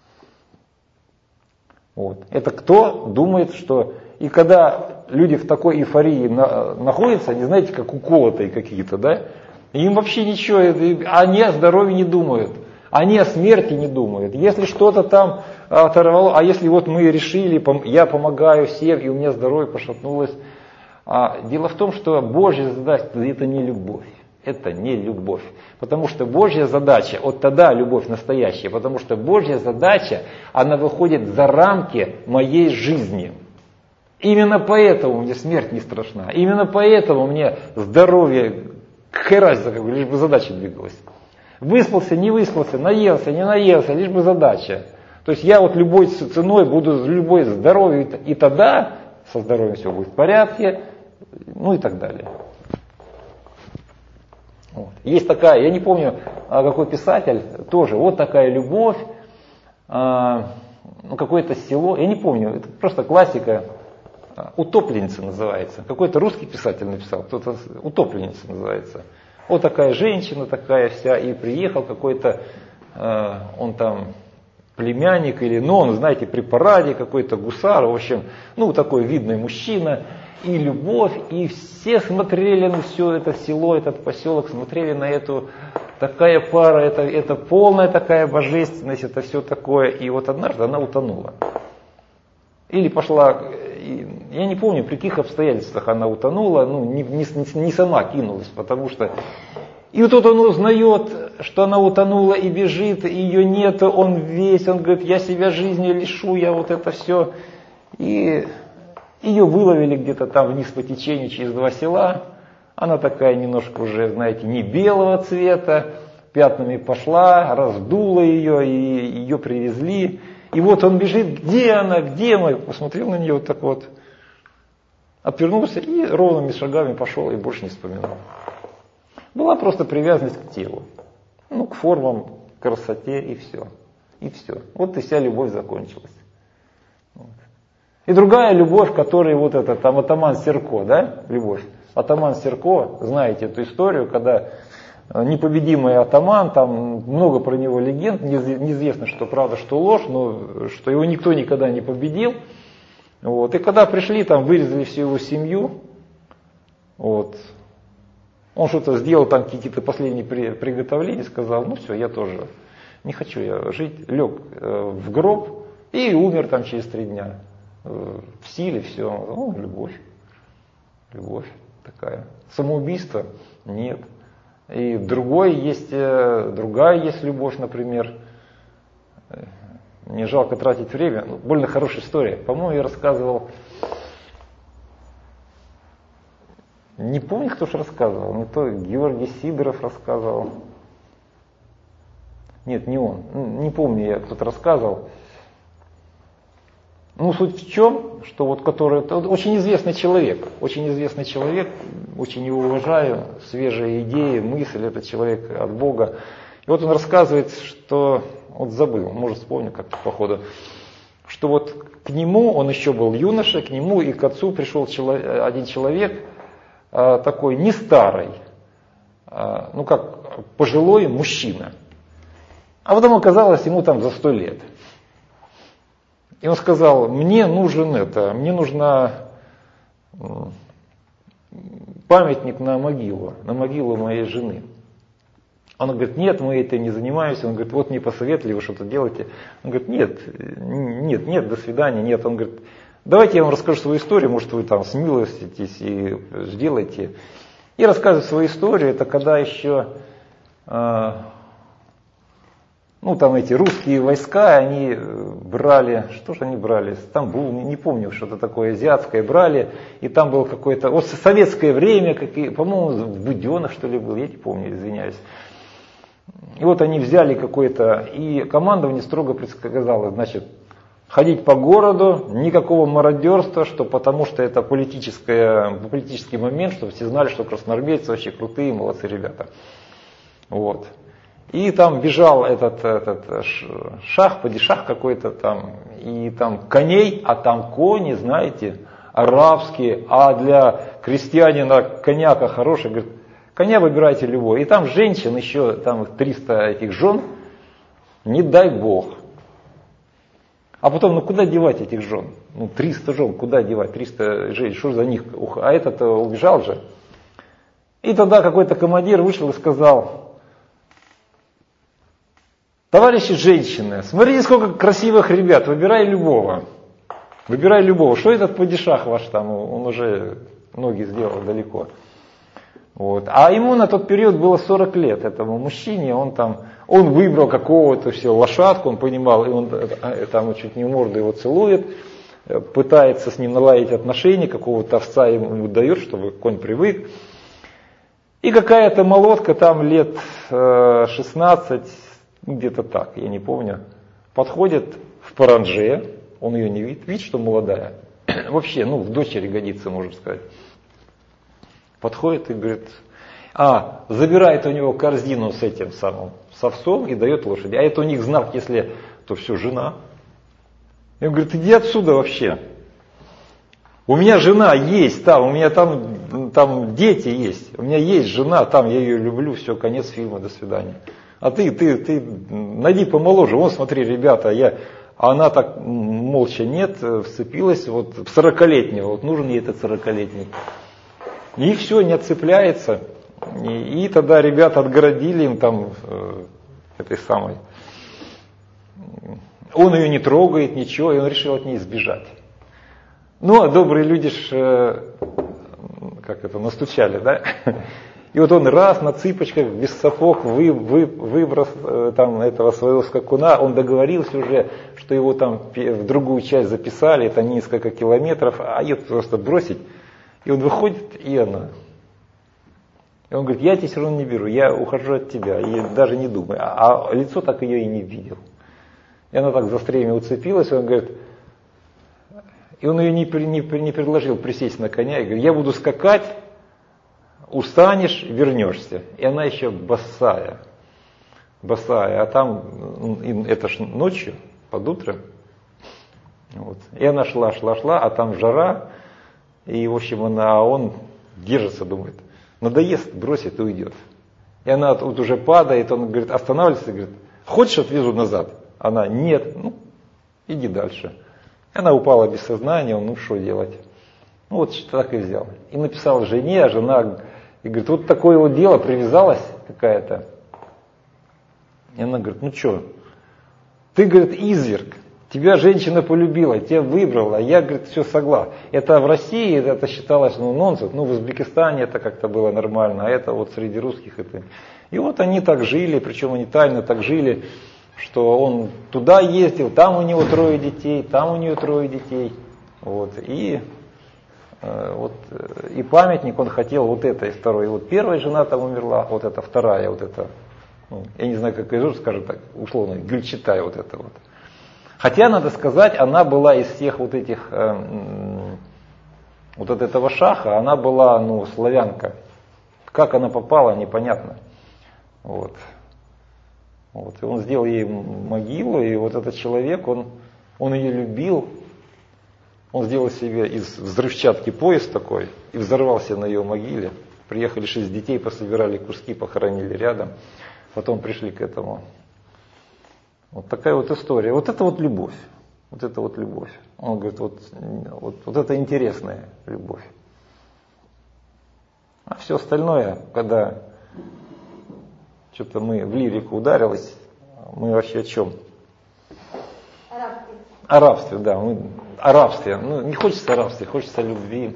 Вот. Это кто думает, что... И когда люди в такой эйфории на, находятся, они, знаете, как уколотые какие-то, да? Им вообще ничего, они о здоровье не думают, они о смерти не думают. Если что-то там оторвало, а если вот мы решили, я помогаю всем, и у меня здоровье пошатнулось. А дело в том, что Божья задача – это не любовь. Это не любовь. Потому что Божья задача, вот тогда любовь настоящая, потому что Божья задача, она выходит за рамки моей жизни. Именно поэтому мне смерть не страшна. Именно поэтому мне здоровье, какая разница, как бы, лишь бы задача двигалась. Выспался, не выспался, наелся, не наелся, лишь бы задача. То есть я вот любой ценой буду любой здоровье, и тогда со здоровьем все будет в порядке, ну и так далее. Вот. Есть такая, я не помню, какой писатель, тоже вот такая любовь, ну какое-то село, я не помню, это просто классика, «Утопленница» называется. Какой-то русский писатель написал, кто-то «Утопленница» называется. Вот такая женщина такая вся, и приехал какой-то, он там племянник или, ну он, знаете, при параде какой-то гусар, в общем, ну такой видный мужчина, и любовь, и все смотрели на все это село, этот поселок, смотрели на эту, такая пара, это, это полная такая божественность, это все такое, и вот однажды она утонула. Или пошла, я не помню, при каких обстоятельствах она утонула, ну не, не, не сама кинулась, потому что И вот тут он узнает, что она утонула и бежит, и ее нет, он весь, он говорит, я себя жизни лишу, я вот это все. И ее выловили где-то там вниз по течению через два села. Она такая немножко уже, знаете, не белого цвета, пятнами пошла, раздула ее, и ее привезли. И вот он бежит, где она, где мы? Посмотрел на нее вот так вот, отвернулся и ровными шагами пошел и больше не вспоминал. Была просто привязанность к телу, ну, к формам, к красоте и все. И все. Вот и вся любовь закончилась. Вот. И другая любовь, которая вот это, там атаман Серко, да, любовь. Атаман Серко, знаете эту историю, когда непобедимый атаман, там много про него легенд, неизвестно, что правда, что ложь, но что его никто никогда не победил. Вот. И когда пришли, там вырезали всю его семью, вот, он что-то сделал, там какие-то последние приготовления, сказал, ну все, я тоже не хочу я жить, лег в гроб и умер там через три дня. В силе все, ну, любовь, любовь такая. Самоубийство нет. И другой есть, другая есть любовь, например. Мне жалко тратить время. Больно хорошая история. По-моему, я рассказывал. Не помню, кто же рассказывал. Не то Георгий Сидоров рассказывал. Нет, не он. Не помню, я кто-то рассказывал. Ну, суть в чем, что вот который, очень известный человек, очень известный человек, очень его уважаю, свежие идеи, мысль, этот человек от Бога. И вот он рассказывает, что, вот забыл, может вспомню как-то по ходу, что вот к нему, он еще был юноша, к нему и к отцу пришел человек, один человек, такой не старый, ну как пожилой мужчина. А потом оказалось ему там за сто лет. И он сказал, мне нужен это, мне нужна памятник на могилу, на могилу моей жены. Он говорит, нет, мы этим не занимаемся. Он говорит, вот мне посоветовали, вы что-то делаете. Он говорит, нет, нет, нет, до свидания, нет. Он говорит, давайте я вам расскажу свою историю, может вы там смилоститесь и сделаете. И рассказывает свою историю, это когда еще... Ну, там эти русские войска, они брали, что же они брали, Стамбул, не помню, что-то такое азиатское брали, и там было какое-то, вот советское время, какие, по-моему, в Буденных, что ли, был, я не помню, извиняюсь. И вот они взяли какое-то, и командование строго предсказало, значит, ходить по городу, никакого мародерства, что потому что это политическое, политический момент, чтобы все знали, что красноармейцы вообще крутые, молодцы ребята. Вот. И там бежал этот, этот шах, падишах какой-то там, и там коней, а там кони, знаете, арабские, а для крестьянина коняка хороший, говорит, коня выбирайте любой. И там женщин еще, там триста этих жен, не дай бог. А потом, ну куда девать этих жен? Ну триста жен, куда девать? триста женщин, что за них? А этот убежал же. И тогда какой-то командир вышел и сказал... Товарищи женщины, смотрите, сколько красивых ребят, выбирай любого. Выбирай любого. Что этот падишах ваш там, он уже ноги сделал далеко. Вот. А ему на тот период было сорок лет, этому мужчине, он там, он выбрал какого-то все лошадку, он понимал, и он там чуть не в морду его целует, пытается с ним наладить отношения, какого-то овца ему дает, чтобы конь привык. И какая-то молодка там лет шестнадцать, где-то так, я не помню, подходит в паранже, он ее не видит, видит, что молодая, вообще, ну, в дочери годится, можно сказать. Подходит и говорит, а, забирает у него корзину с этим самым, с овсом и дает лошади. А это у них знак, если, то все, жена. И он говорит, иди отсюда вообще. У меня жена есть там, у меня там, там дети есть, у меня есть жена, там я ее люблю, все, конец фильма, до свидания. А ты, ты, ты, найди помоложе, вон смотри, ребята, я, а она так молча нет, вцепилась вот в сорокалетнего, вот нужен ей этот сорокалетний. И все, не отцепляется. И, и тогда ребята отгородили им там э, этой самой. Он ее не трогает, ничего, и он решил от ней сбежать. Ну, а добрые люди ж, э, как это, настучали, да? И вот он раз на цыпочках, без сапог, вы, вы, выброс э, там этого своего скакуна, он договорился уже, что его там в другую часть записали, это несколько километров, а ее просто бросить. И он выходит, и она. И он говорит, я тебя все равно не беру, я ухожу от тебя, и даже не думаю. А, а лицо так ее и не видел. И она так за стремя уцепилась, и он говорит, и он ее не, не, не предложил присесть на коня, и говорит, я буду скакать, устанешь, вернешься. И она еще босая, босая, а там, это ж ночью, под утро. Вот. И она шла, шла, шла, а там жара, и, в общем, она, а он держится, думает, надоест, бросит и уйдет. И она тут уже падает, он говорит, останавливается, говорит, хочешь, отвезу назад? Она, нет, ну, иди дальше. И она упала без сознания, он, ну, что делать? Ну, вот так и взял. И написал жене, а жена, и говорит, вот такое вот дело, привязалась какая-то. И она говорит, ну что, ты, говорит, изверг, тебя женщина полюбила, тебя выбрала, я, говорит, все согласна. Это в России это считалось, ну, нонсенс, ну, в Узбекистане это как-то было нормально, а это вот среди русских это... И вот они так жили, причем они тайно так жили, что он туда ездил, там у него трое детей, там у нее трое детей, вот, и... Вот, и памятник он хотел вот этой второй. Вот первая жена там умерла, вот эта вторая, вот это, ну, я не знаю, как из, скажем так, условно, Гюльчатай вот это вот. Хотя, надо сказать, она была из всех вот этих, э, вот от этого шаха, она была, ну, славянка. Как она попала, непонятно. Вот. Вот. И он сделал ей могилу, и вот этот человек, он, он ее любил. Он сделал себе из взрывчатки поезд такой и взорвался на ее могиле. Приехали шесть детей, пособирали куски, похоронили рядом. Потом пришли к этому. Вот такая вот история. Вот это вот любовь. Вот это вот любовь. Он говорит, вот, вот, вот это интересная любовь. А все остальное, когда что-то мы в лирику ударилось, мы вообще о чем? О рабстве. О рабстве, да. Мы, о рабстве. Ну, не хочется о рабстве, хочется любви.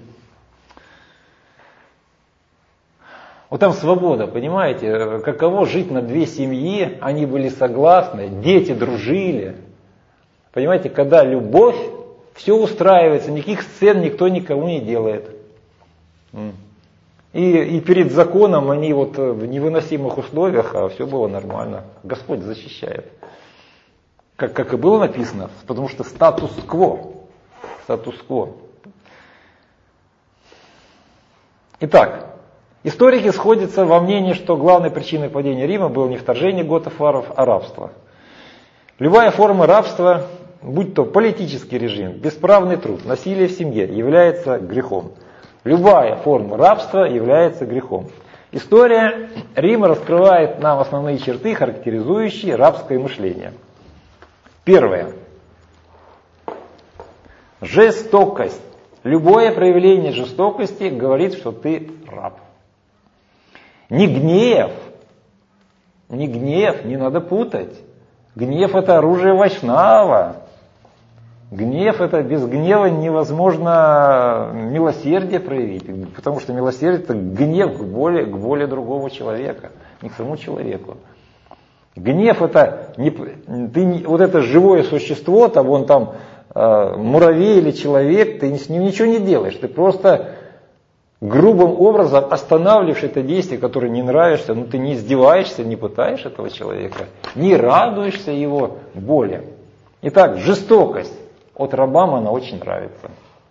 Вот там свобода, понимаете? Каково жить на две семьи, они были согласны, дети дружили. Понимаете, когда любовь, все устраивается, никаких сцен никто никому не делает. И, и перед законом они вот в невыносимых условиях, а все было нормально. Господь защищает. Как, как и было написано, потому что статус-кво. Статус-кво. Итак, историки сходятся во мнении, что главной причиной падения Рима было не вторжение готов-варваров, а рабство. Любая форма рабства, будь то политический режим, бесправный труд, насилие в семье, является грехом. Любая форма рабства является грехом. История Рима раскрывает нам основные черты, характеризующие рабское мышление. Первое. Жестокость. Любое проявление жестокости говорит, что ты раб. Не гнев. Не гнев, не надо путать. Гнев — это оружие Вайшнава. Гнев — это без гнева невозможно милосердие проявить. Потому что милосердие — это гнев к воле, к воле другого человека, не к самому человеку. Гнев — это не, ты, вот это живое существо, там, вон там э, муравей или человек, ты с ним ничего не делаешь. Ты просто грубым образом останавливаешь это действие, которое не нравишься, но ты не издеваешься, не пытаешь этого человека, не радуешься его боли. Итак, жестокость. От рабам она очень нравится.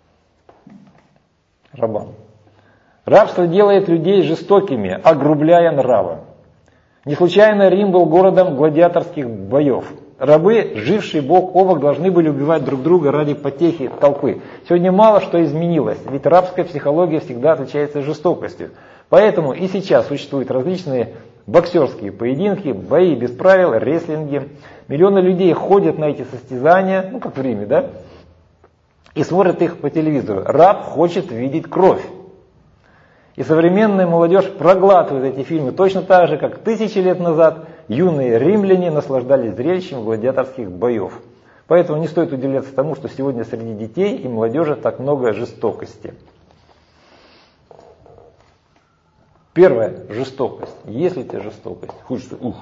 Рабам. Рабство делает людей жестокими, огрубляя нравы. Не случайно Рим был городом гладиаторских боев. Рабы, жившие бок о бок, должны были убивать друг друга ради потехи толпы. Сегодня мало что изменилось, ведь рабская психология всегда отличается жестокостью. Поэтому и сейчас существуют различные боксерские поединки, бои без правил, рестлинги. Миллионы людей ходят на эти состязания, ну как в Риме, да? И смотрят их по телевизору. Раб хочет видеть кровь. И современная молодежь проглатывает эти фильмы точно так же, как тысячи лет назад юные римляне наслаждались зрелищем гладиаторских боев. Поэтому не стоит удивляться тому, что сегодня среди детей и молодежи так много жестокости. Первое, жестокость. Есть ли у тебя жестокость? Хочется, ух.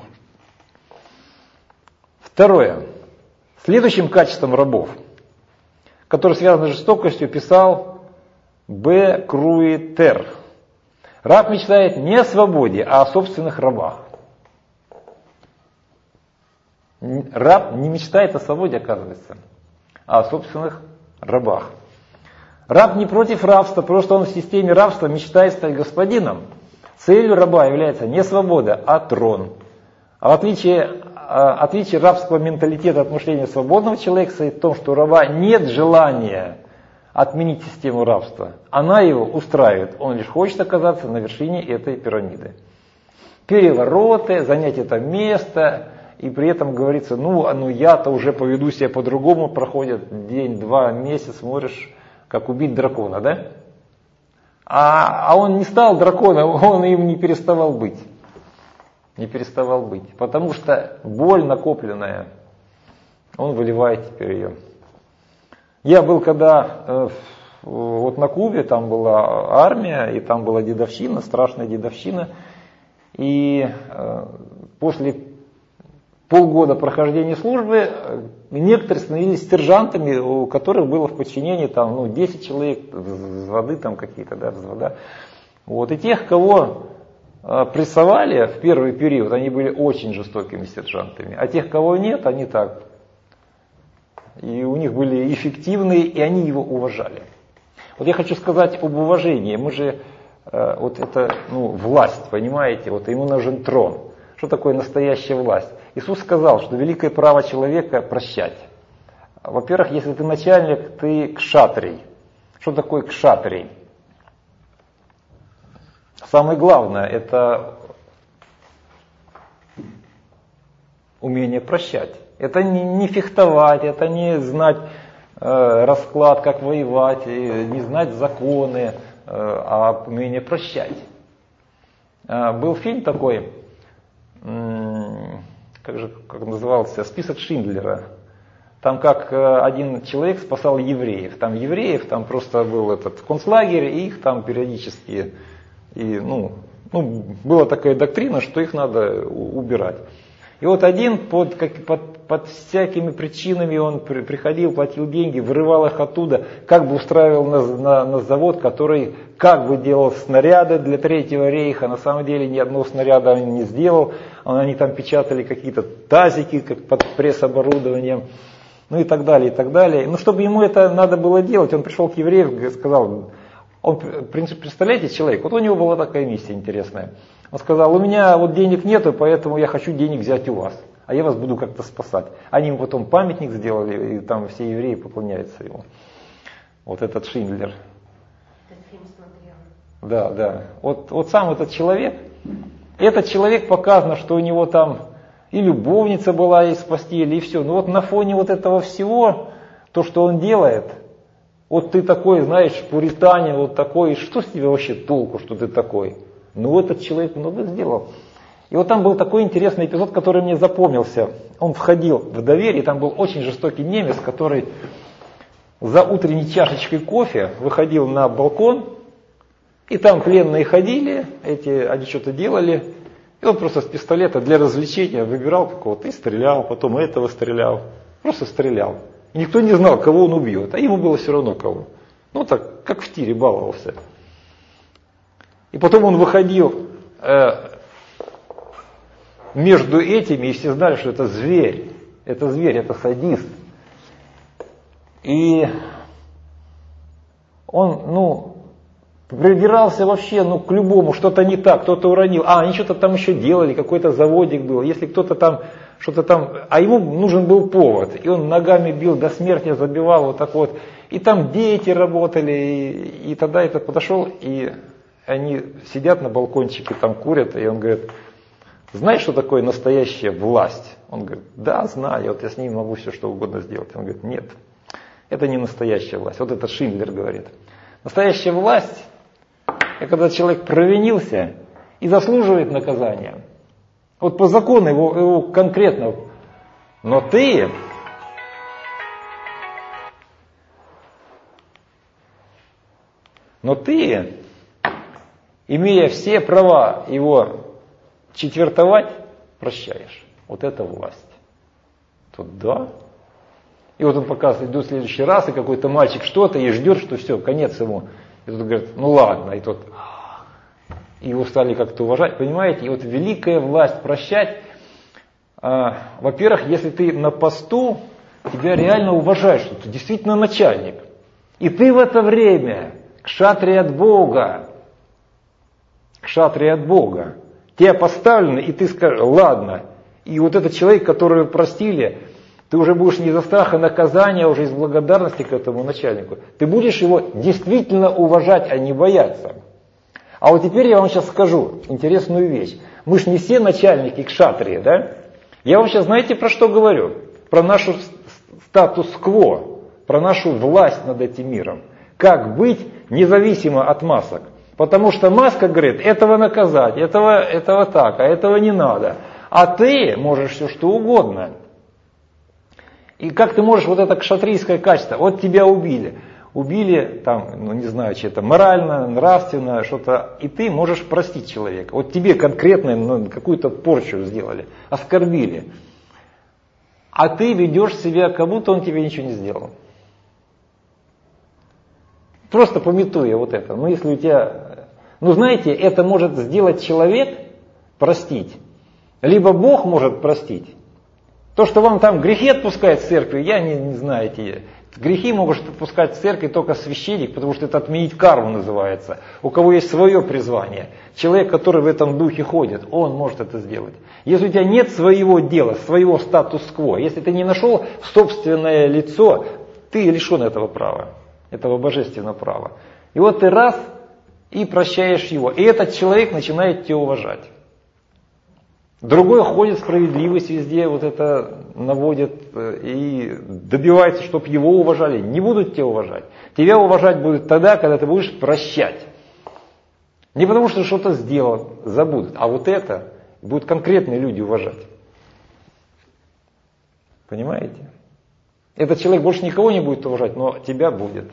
Второе, следующим качеством рабов, который связан с жестокостью, писал Б. Круитер. Раб мечтает не о свободе, а о собственных рабах. Раб не мечтает о свободе, оказывается, а о собственных рабах. Раб не против рабства, просто он в системе рабства мечтает стать господином. Целью раба является не свобода, а трон. А в отличие, отличие рабского менталитета от мышления свободного человека состоит в том, что у раба нет желания отменить систему рабства. Она его устраивает. Он лишь хочет оказаться на вершине этой пирамиды. Перевороты, занять это место, и при этом говорится, ну, ну я-то уже поведу себя по-другому, проходит день, два, месяц, смотришь, как убить дракона, да? А, а он не стал драконом, он им не переставал быть. Не переставал быть. Потому что боль накопленная, он выливает теперь ее. Я был когда э, вот на Кубе, там была армия, и там была дедовщина, страшная дедовщина. И э, после полгода прохождения службы э, некоторые становились сержантами, у которых было в подчинении там, ну, десять человек, взводы там какие-то, да, взвода. Вот. И тех, кого э, прессовали в первый период, они были очень жестокими сержантами. А тех, кого нет, они так. И у них были эффективные, и они его уважали. Вот я хочу сказать об уважении. Мы же, э, вот это, ну, власть, понимаете, вот ему нужен трон. Что такое настоящая власть? Иисус сказал, что великое право человека прощать. Во-первых, если ты начальник, ты кшатрий. Что такое кшатрий? Самое главное, это умение прощать. Это не, не фехтовать, это не знать э, расклад, как воевать, не знать законы, э, а умение прощать. Э, был фильм такой, э, как же как назывался, «Список Шиндлера». Там как э, один человек спасал евреев. Там евреев, там просто был этот концлагерь, и их там периодически, и, ну, ну, была такая доктрина, что их надо убирать. И вот один под, как, под, под всякими причинами он при, приходил, платил деньги, вырывал их оттуда, как бы устраивал на, на, на завод, который как бы делал снаряды для Третьего рейха. На самом деле ни одного снаряда он не сделал. Они там печатали какие-то тазики, как под пресс-оборудованием, ну и так далее, и так далее. Ну, чтобы ему это надо было делать, он пришел к евреям и сказал, он, представляете, человек, вот у него была такая миссия интересная. Он сказал, у меня вот денег нету, поэтому я хочу денег взять у вас, а я вас буду как-то спасать. Они ему потом памятник сделали, и там все евреи поклоняются ему. Вот этот Шиндлер. Этот фильм смотрел. Да, да. Вот, вот сам этот человек, этот человек показано, что у него там и любовница была из постели, и все. Но вот на фоне вот этого всего, то, что он делает, вот ты такой, знаешь, пуританин, вот такой, что с тебя вообще толку, что ты такой? Ну, этот человек много сделал. И вот там был такой интересный эпизод, который мне запомнился. Он входил в доверие, и там был очень жестокий немец, который за утренней чашечкой кофе выходил на балкон, и там пленные ходили, эти, они что-то делали, и он просто с пистолета для развлечения выбирал какого-то и стрелял, потом этого стрелял, просто стрелял. И никто не знал, кого он убьет, а ему было все равно кого. Ну так, как в тире, баловался. И потом он выходил э, между этими, и все знали, что это зверь. Это зверь, это садист. И он, ну, придирался вообще, ну, к любому, что-то не так, кто-то уронил. А, они что-то там еще делали, какой-то заводик был. Если кто-то там, что-то там, а ему нужен был повод. И он ногами бил, до смерти забивал вот так вот. И там дети работали, и, и тогда этот подошел, и они сидят на балкончике, там курят, и он говорит, знаешь, что такое настоящая власть? Он говорит, да, знаю, вот я с ней могу все что угодно сделать. Он говорит, нет, это не настоящая власть. Вот это Шиндлер говорит. Настоящая власть, это когда человек провинился и заслуживает наказания. Вот по закону его, его конкретно. Но ты, но ты имея все права его четвертовать, прощаешь. Вот это власть. Тут да. И вот он показывает, идет в следующий раз, и какой-то мальчик что-то, и ждет, что все, конец ему. И тут говорит, ну ладно, и тот, и его стали как-то уважать, понимаете? И вот великая власть прощать, а, во-первых, если ты на посту, тебя реально уважают, что ты действительно начальник. И ты в это время кшатрий от Бога, кшатрий от Бога, тебя поставлены, и ты скажешь, ладно. И вот этот человек, которого простили, ты уже будешь не за страха наказания, а уже из благодарности к этому начальнику. Ты будешь его действительно уважать, а не бояться. А вот теперь я вам сейчас скажу интересную вещь. Мы же не все начальники кшатрии, да? Я вам сейчас, знаете, про что говорю? Про нашу статус-кво, про нашу власть над этим миром. Как быть независимо от масок. Потому что маска говорит, этого наказать, этого, этого так, а этого не надо. А ты можешь все что угодно. И как ты можешь вот это кшатрийское качество, вот тебя убили. Убили, там, ну не знаю, что-то морально, нравственно, что-то, и ты можешь простить человека. Вот тебе конкретно ну, какую-то порчу сделали, оскорбили. А ты ведешь себя, как будто он тебе ничего не сделал. Просто памятуя вот это. Ну если у тебя, ну знаете, это может сделать человек, простить. Либо Бог может простить. То, что вам там грехи отпускает в церкви, я не, не знаю, эти грехи может отпускать в церкви только священник, потому что это отменить карму называется. У кого есть свое призвание. Человек, который в этом духе ходит, он может это сделать. Если у тебя нет своего дела, своего статус-кво, если ты не нашел собственное лицо, ты лишен этого права, этого божественного права. И вот ты раз и прощаешь его. И этот человек начинает тебя уважать. Другой ходит, справедливость везде вот это наводит и добивается, чтобы его уважали. Не будут тебя уважать. Тебя уважать будут тогда, когда ты будешь прощать. Не потому, что что-то сделал, забудут. А вот это будут конкретные люди уважать. Понимаете? Этот человек больше никого не будет уважать, но тебя будет.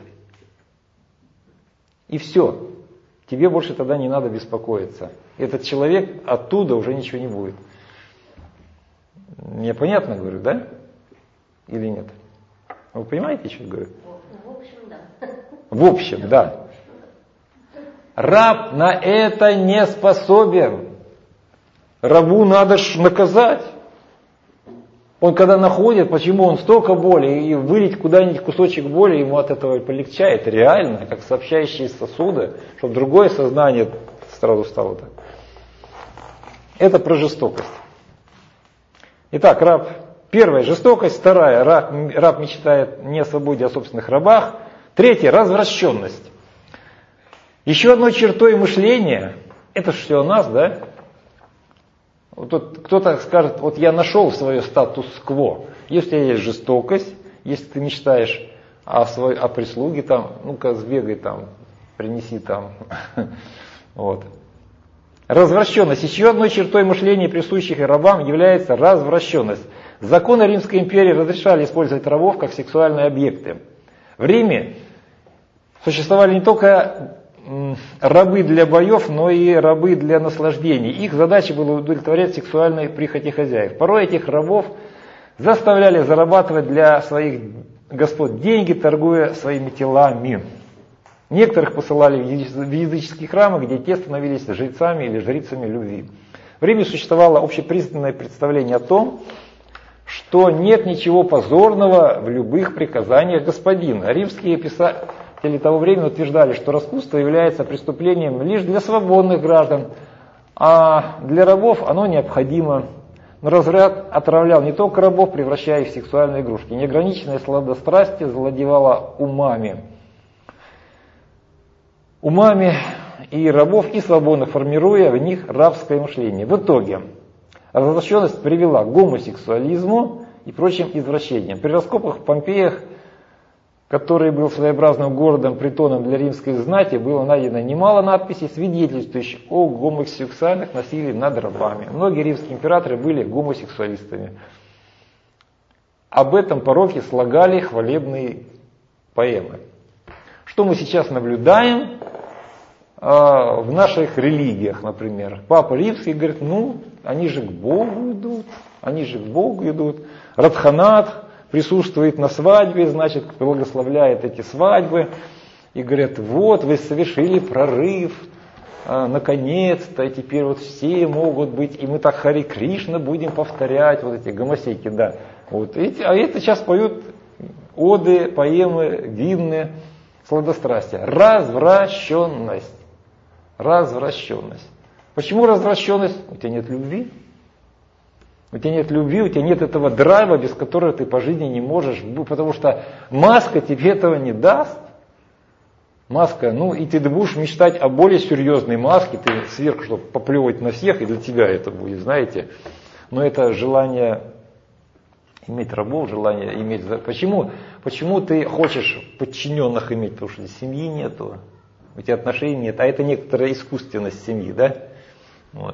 И все. Тебе больше тогда не надо беспокоиться. Этот человек оттуда уже ничего не будет. Мне понятно, говорю, да? Или нет? Вы понимаете, что я говорю? В общем, да. В общем, да. Раб на это не способен. Рабу надо ж наказать. Он когда находит, почему он столько боли, и вылить куда-нибудь кусочек боли ему от этого полегчает. Реально, как сообщающие сосуды, чтобы другое сознание сразу стало так. Это про жестокость. Итак, раб, первая жестокость, вторая, раб, раб мечтает не о свободе, о собственных рабах. Третья, развращенность. Еще одной чертой мышления, это же все о нас, да? Вот кто-то скажет, вот я нашел свое статус-кво. Если у тебя есть жестокость, если ты мечтаешь о, своей, о прислуге, там, ну-ка сбегай там, принеси там. Вот. Развращенность. Еще одной чертой мышления, присущих рабам, является развращенность. Законы Римской империи разрешали использовать рабов как сексуальные объекты. В Риме существовали не только рабы для боев, но и рабы для наслаждений. Их задача была удовлетворять сексуальные прихоти хозяев. Порой этих рабов заставляли зарабатывать для своих господ деньги, торгуя своими телами. Некоторых посылали в языческие храмы, где те становились жрецами или жрицами любви. В Риме существовало общепризнанное представление о том, что нет ничего позорного в любых приказаниях господина. Римские писатели того времени утверждали, что распутство является преступлением лишь для свободных граждан, а для рабов оно необходимо. Но разврат отравлял не только рабов, превращая их в сексуальные игрушки. Неограниченное сладострастие завладевало умами. Умами и рабов, и свободных, формируя в них рабское мышление. В итоге развращенность привела к гомосексуализму и прочим извращениям. При раскопках в Помпеях, который был своеобразным городом-притоном для римской знати, было найдено немало надписей, свидетельствующих о гомосексуальных насилии над рабами. Многие римские императоры были гомосексуалистами. Об этом пороке слагали хвалебные поэмы. Что мы сейчас наблюдаем? в наших религиях, например. Папа Римский говорит, ну, они же к Богу идут, они же к Богу идут. Радханат присутствует на свадьбе, значит, благословляет эти свадьбы. И говорят, вот, вы совершили прорыв, наконец-то, и теперь вот все могут быть, и мы так Хари Кришна будем повторять, вот эти гомосеки, да. Вот, эти, а это сейчас поют оды, поэмы, гимны, сладострастия. Развращенность. Развращенность. Почему развращенность? У тебя нет любви. У тебя нет любви, у тебя нет этого драйва, без которого ты по жизни не можешь, потому что маска тебе этого не даст. Маска, ну и ты будешь мечтать о более серьезной маске, ты сверху, чтобы поплевывать на всех, и для тебя это будет, знаете. Но это желание иметь рабов, желание иметь... Почему, почему ты хочешь подчиненных иметь? Потому что семьи нету, у тебя отношений нет, а это некоторая искусственность семьи, да? Вот.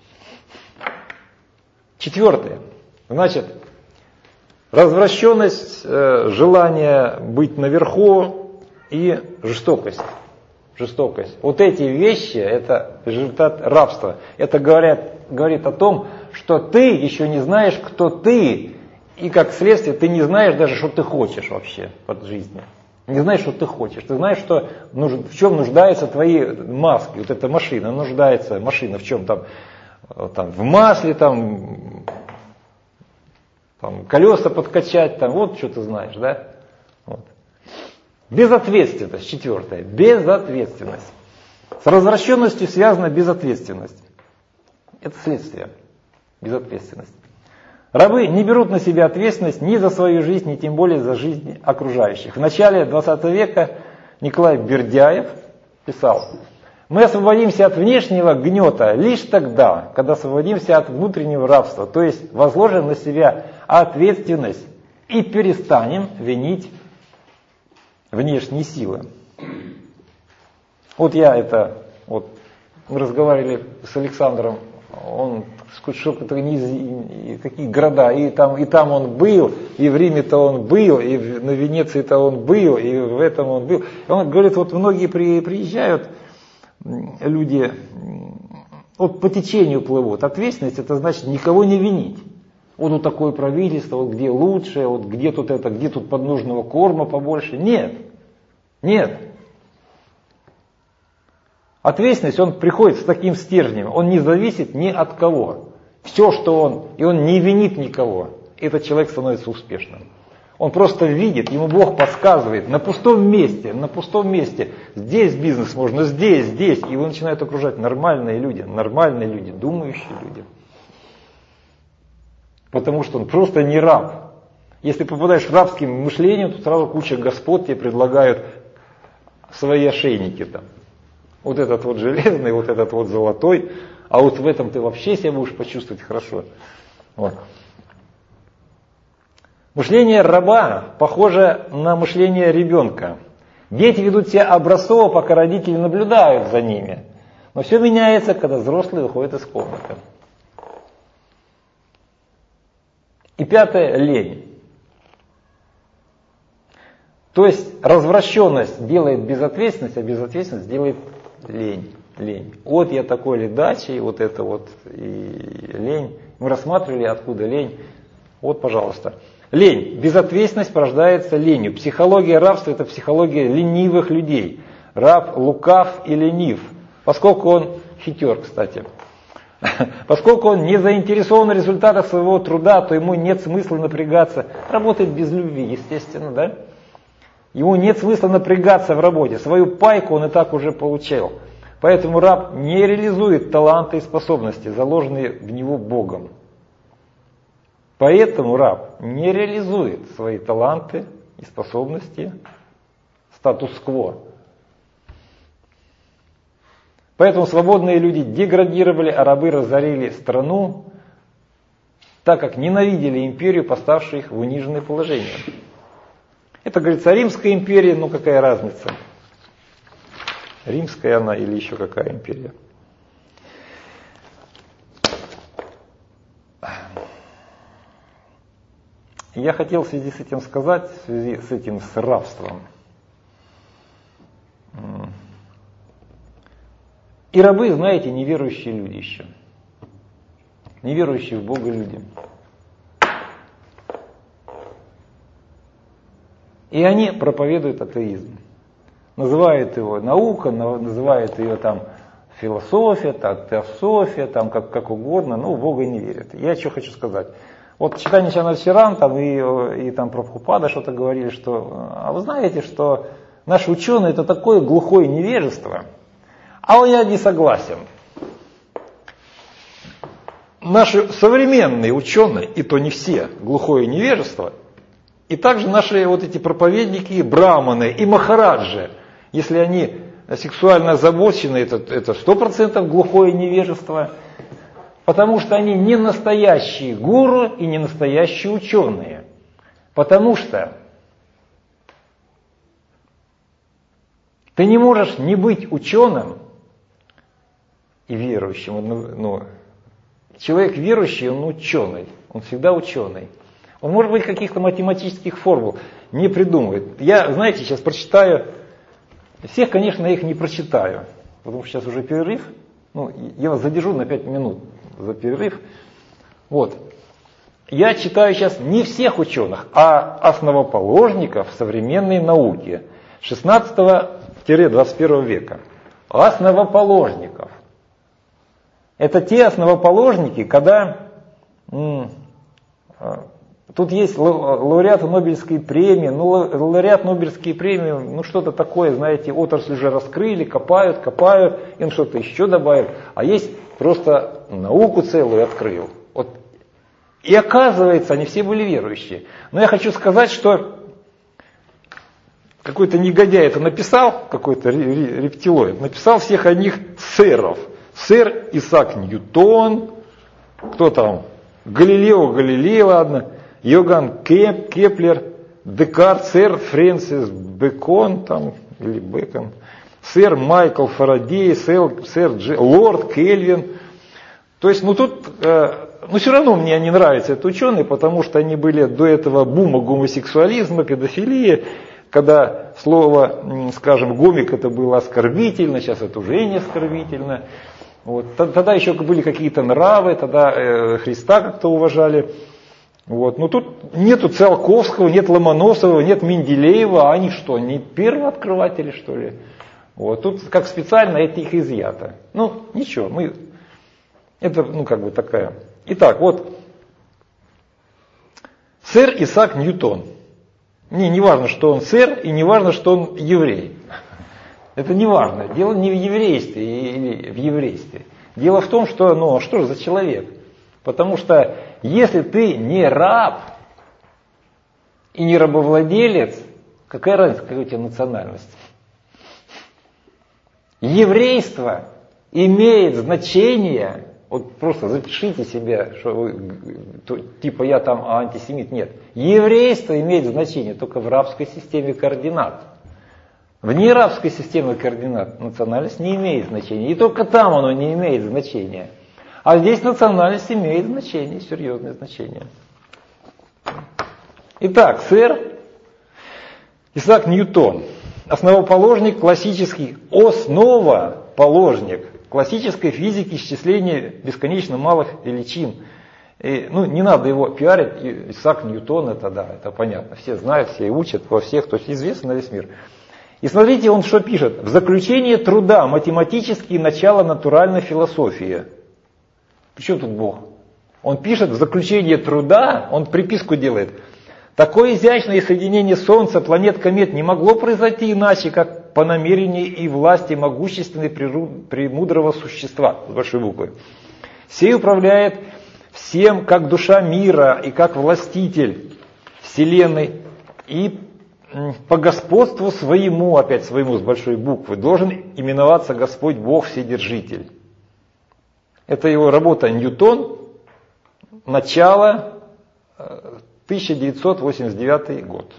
Четвертое. Значит, развращенность, э, желание быть наверху, и жестокость. Жестокость. Вот эти вещи, это результат рабства. Это говорят, говорит о том, что ты еще не знаешь, кто ты. И как следствие, ты не знаешь даже, что ты хочешь вообще от жизни. Не знаешь, что ты хочешь. Ты знаешь, что, в чем нуждаются твои маски. Вот эта машина нуждается. Машина в чем там? Там в масле, там, там колеса подкачать. Там, вот что ты знаешь, да? Вот. Безответственность, четвертое. Безответственность. С развращенностью связана безответственность. Это следствие. Безответственность. Рабы не берут на себя ответственность ни за свою жизнь, ни тем более за жизнь окружающих. В начале двадцатого века Николай Бердяев писал: мы освободимся от внешнего гнета лишь тогда, когда освободимся от внутреннего рабства, то есть возложим на себя ответственность и перестанем винить внешние силы. Вот я это, вот мы разговаривали с Александром, он что-то не какие города, и там, и там он был, и в Риме-то он был, и на Венеции-то он был, и в этом он был. И он говорит, вот многие при, приезжают, люди вот по течению плывут. Ответственность — это значит никого не винить. Вот тут такое правительство, вот где лучше, вот где тут это, где тут подножного корма побольше. Нет, нет. Ответственность, он приходит с таким стержнем, он не зависит ни от кого. Все, что он, и он не винит никого, этот человек становится успешным. Он просто видит, ему Бог подсказывает, на пустом месте, на пустом месте, здесь бизнес можно, здесь, здесь, и его начинают окружать нормальные люди, нормальные люди, думающие люди. Потому что он просто не раб. Если попадаешь в рабское мышление, то сразу куча господ тебе предлагают свои ошейники там. Вот этот вот железный, вот этот вот золотой, а вот в этом ты вообще себя будешь почувствовать хорошо. Вот. Мышление раба похоже на мышление ребенка. Дети ведут себя образцово, пока родители наблюдают за ними. Но все меняется, когда взрослые выходят из комнаты. И пятое – лень. То есть развращенность делает безответственность, а безответственность делает лень. лень. Вот я такой ледачий, вот это вот и лень. Мы рассматривали, откуда лень. Вот, пожалуйста. Лень. Безответственность порождается ленью. Психология рабства – это психология ленивых людей. Раб лукав и ленив. Поскольку он хитер, кстати. Поскольку он не заинтересован в результатах своего труда, то ему нет смысла напрягаться. Работает без любви, естественно, да? Ему нет смысла напрягаться в работе. Свою пайку он и так уже получил. Поэтому раб не реализует таланты и способности, заложенные в него Богом. Поэтому раб не реализует свои таланты и способности, статус-кво. Поэтому свободные люди деградировали, а рабы разорили страну, так как ненавидели империю, поставившую их в униженное положение. Это, говорится, Римская империя, ну какая разница? Римская она или еще какая империя? Я хотел в связи с этим сказать, в связи с этим, с рабством. И рабы, знаете, неверующие люди еще. Неверующие в Бога люди. И они проповедуют атеизм. Называют его наука, называют ее там философия, так, теософия, там как, как угодно, но в Бога не верят. Я что хочу сказать. Вот читание Чаначаран там, и, и там Прабхупада что-то говорили, что, а вы знаете, что наши ученые это такое глухое невежество. А вот я не согласен. Наши современные ученые, и то не все, глухое невежество, и также наши вот эти проповедники, браманы и махараджи, если они сексуально озабочены, это сто процентов глухое невежество, потому что они не настоящие гуру и не настоящие ученые. Потому что ты не можешь не быть ученым и верующим. Ну, человек верующий, он ученый, он всегда ученый. Он, может быть, каких-то математических формул не придумывает. Я, знаете, сейчас прочитаю, всех, конечно, я их не прочитаю, потому что сейчас уже перерыв. Ну, я вас задержу на пять минут за перерыв. Вот. Я читаю сейчас не всех ученых, а основоположников современной науки шестнадцатого-двадцать первого века. Основоположников. Это те основоположники, когда м- тут есть лауреаты Нобелевской премии, ну лауреат Нобелевской премии, ну что-то такое, знаете, отрасль уже раскрыли, копают, копают, им что-то еще добавят, а есть просто науку целую открыл. Вот. И оказывается, они все были верующие. Но я хочу сказать, что какой-то негодяй это написал, какой-то рептилоид, написал всех о них сэров. Сэр Исаак Ньютон, кто там, Галилео Галилей, ладно, Йоганн Кеп, Кеплер, Декарт, сэр Фрэнсис Бэкон, там, или Бэкон, сэр Майкл Фарадей, сэр, сэр Дж, лорд Кельвин. То есть, ну тут, э, ну все равно мне не нравятся эти ученые, потому что они были до этого бума гомосексуализма, педофилии, когда слово, скажем, гомик это было оскорбительно, сейчас это уже не оскорбительно. Вот. Тогда еще были какие-то нравы, тогда э, Христа как-то уважали. Вот. Но тут нету Циолковского, нет Ломоносова, нет Менделеева, а они что, не первооткрыватели, что ли? Вот. Тут как специально это их изъято. Ну, ничего, мы... это, ну, как бы такая... Итак, вот, сэр Исаак Ньютон. Не, не важно, что он сэр, и не важно, что он еврей. Это не важно. Дело не в еврействе или в еврействе. Дело в том, что, ну, что же за человек? Потому что если ты не раб и не рабовладелец, какая разница, какая у тебя национальность? Еврейство имеет значение, вот просто запишите себе, что вы, то, типа я там антисемит. Нет. Еврейство имеет значение только в рабской системе координат. В нерабской системе координат национальность не имеет значения. И только там оно не имеет значения. А здесь национальность имеет значение, серьезное значение. Итак, сэр Исаак Ньютон, основоположник классический, основоположник классической физики исчисления бесконечно малых величин. И, ну, не надо его пиарить, Исаак Ньютон, это да, это понятно. Все знают, все учат во всех, то есть известно на весь мир. И смотрите, он что пишет. В заключение труда математические начала натуральной философии. Причем тут Бог? Он пишет в заключение труда, он приписку делает. Такое изящное соединение Солнца, планет, комет не могло произойти иначе, как по намерению и власти могущественной премудрого существа, с большой буквы. Сей управляет всем, как душа мира и как властитель вселенной, и по господству своему, опять своему с большой буквы, должен именоваться Господь Бог Вседержитель. Это его работа «Ньютон», начало, тысяча девятьсот восемьдесят девятый год.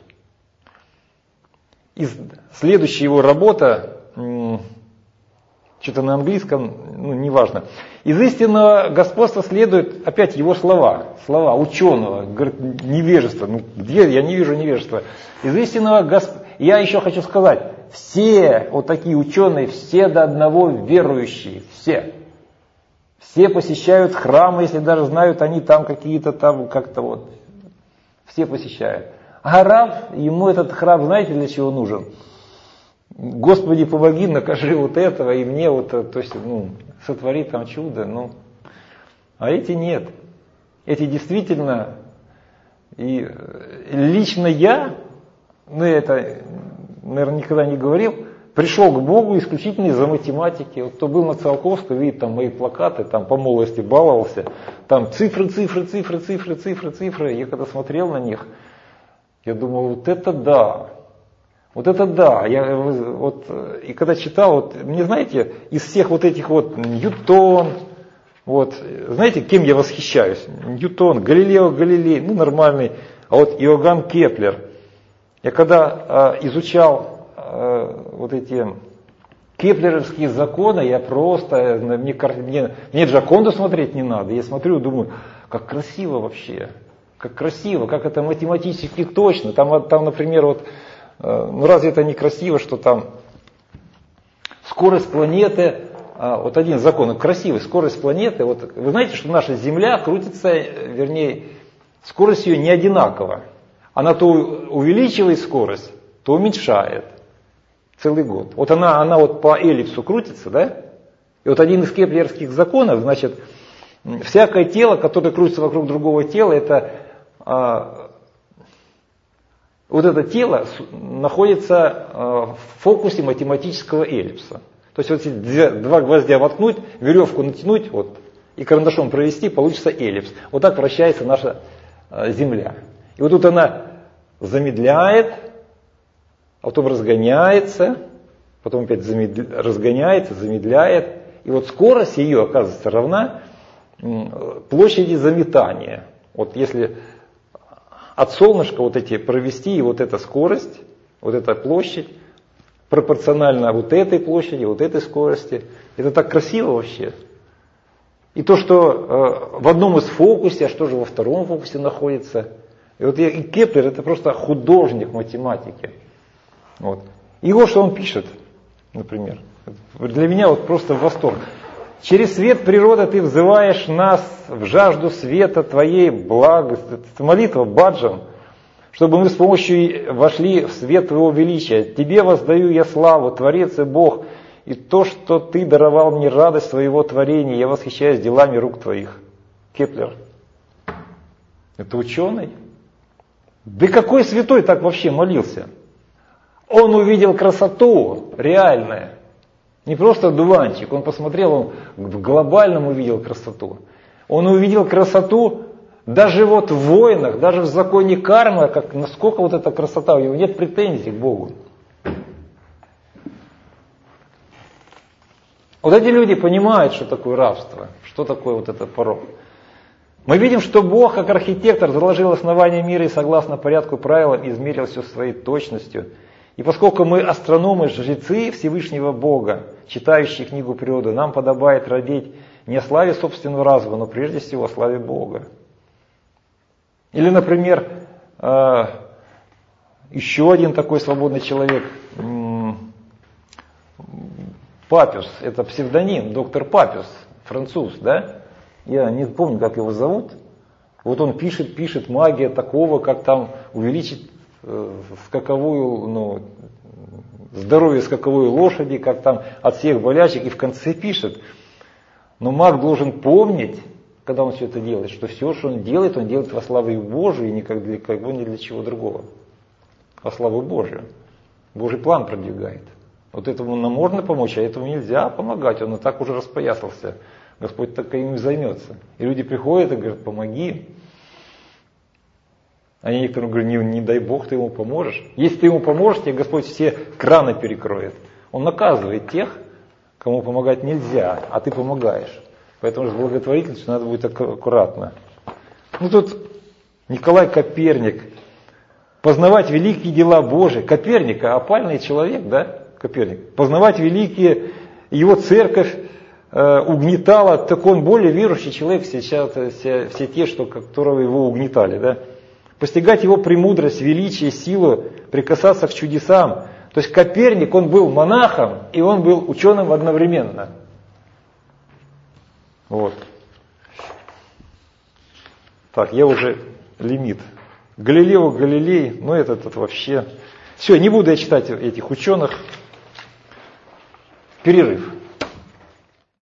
И следующая его работа, что-то на английском, ну неважно. Из истинного господства следует опять его слова, слова ученого, говорит, невежество. Ну где, я не вижу невежества. Из истинного господства, я еще хочу сказать, все вот такие ученые, все до одного верующие, все. Все посещают храмы, если даже знают они там какие-то там, как-то вот. Все посещают. А Рав, ему этот храм, знаете, для чего нужен? Господи, помоги, накажи вот этого, и мне вот, то есть, ну, сотвори там чудо, ну. А эти нет. Эти действительно, и лично я, ну, это, наверное, никогда не говорил, пришел к Богу исключительно из-за математики. Вот кто был на Циолковской, видит там мои плакаты, там по молодости баловался, там цифры, цифры, цифры, цифры, цифры, цифры. Я когда смотрел на них, я думал, вот это да, вот это да. Я, вот, и когда читал, вот, мне знаете, из всех вот этих вот Ньютон, вот, знаете, кем я восхищаюсь? Ньютон, Галилео Галилей, ну нормальный, а вот Иоганн Кеплер. Я когда э, изучал э, вот эти кеплеровские законы, я просто, мне, мне, мне Джоконду смотреть не надо, я смотрю и думаю, как красиво вообще. Как красиво, как это математически точно. Там, там например, вот, ну разве это не красиво, что там скорость планеты, вот один закон, красивый, скорость планеты, вот вы знаете, что наша Земля крутится, вернее, скорость ее не одинакова. Она то увеличивает скорость, то уменьшает целый год. Вот она, она вот по эллипсу крутится, да? И вот один из кеплеровских законов, значит, всякое тело, которое крутится вокруг другого тела, это а, вот это тело находится а, в фокусе математического эллипса. То есть вот если две, два гвоздя воткнуть, веревку натянуть вот, и карандашом провести, получится эллипс. Вот так вращается наша а, Земля. И вот тут она замедляет, а потом разгоняется, потом опять замедля... разгоняется, замедляет. И вот скорость ее оказывается равна площади заметания. Вот если от солнышка вот эти провести, и вот эта скорость, вот эта площадь, пропорционально вот этой площади, вот этой скорости. Это так красиво вообще. И то, что э, в одном из фокусе, а что же во втором фокусе находится. И вот я, и Кеплер это просто художник математики. Вот. И вот что он пишет, например. Для меня вот просто восторг. Через свет природы ты взываешь нас в жажду света твоей благости. Это молитва баджан, чтобы мы с помощью вошли в свет твоего величия. Тебе воздаю я славу, Творец и Бог, и то, что ты даровал мне радость своего творения. Я восхищаюсь делами рук твоих. Кеплер. Это ученый. Да какой святой так вообще молился? Он увидел красоту реальную. Не просто дуванчик, он посмотрел, он в глобальном увидел красоту. Он увидел красоту даже вот в войнах, даже в законе кармы, как, насколько вот эта красота, у него нет претензий к Богу. Вот эти люди понимают, что такое рабство, что такое вот этот порок. Мы видим, что Бог, как архитектор, заложил основание мира и согласно порядку правилам измерил все своей точностью. И поскольку мы астрономы, жрецы Всевышнего Бога, читающие книгу природы, нам подобает родить не о славе собственного разума, но прежде всего о славе Бога. Или, например, еще один такой свободный человек, Папюс, это псевдоним, доктор Папюс, француз, да? Я не помню, как его зовут. Вот он пишет, пишет магия такого, как там увеличить скаковую, ну, здоровье скаковой лошади, как там от всех болячек, и в конце пишет. Но маг должен помнить, когда он все это делает, что все, что он делает, он делает во славу Божию, и никак для кого, ни для чего другого. Во славу Божию. Божий план продвигает. Вот этому нам можно помочь, а этому нельзя помогать. Он и так уже распоясался. Господь так им и займется. И люди приходят и говорят, помоги. А некоторым говорят, не, не дай Бог, ты ему поможешь. Если ты ему поможешь, тебе Господь все краны перекроет. Он наказывает тех, кому помогать нельзя, а ты помогаешь. Поэтому с благотворительностью надо будет аккуратно. Ну тут Николай Коперник. Познавать великие дела Божии. Коперник, опальный человек, да? Коперник. Познавать великие, его церковь э, угнетала, так он более верующий человек, сейчас все, все те, что, которого его угнетали, да? Постигать его премудрость, величие, силу, прикасаться к чудесам, То есть Коперник, он был монахом, и он был ученым одновременно. Вот. Так, я уже лимит. Галилео Галилей, ну этот, этот вообще... Все, не буду я читать этих ученых. Перерыв.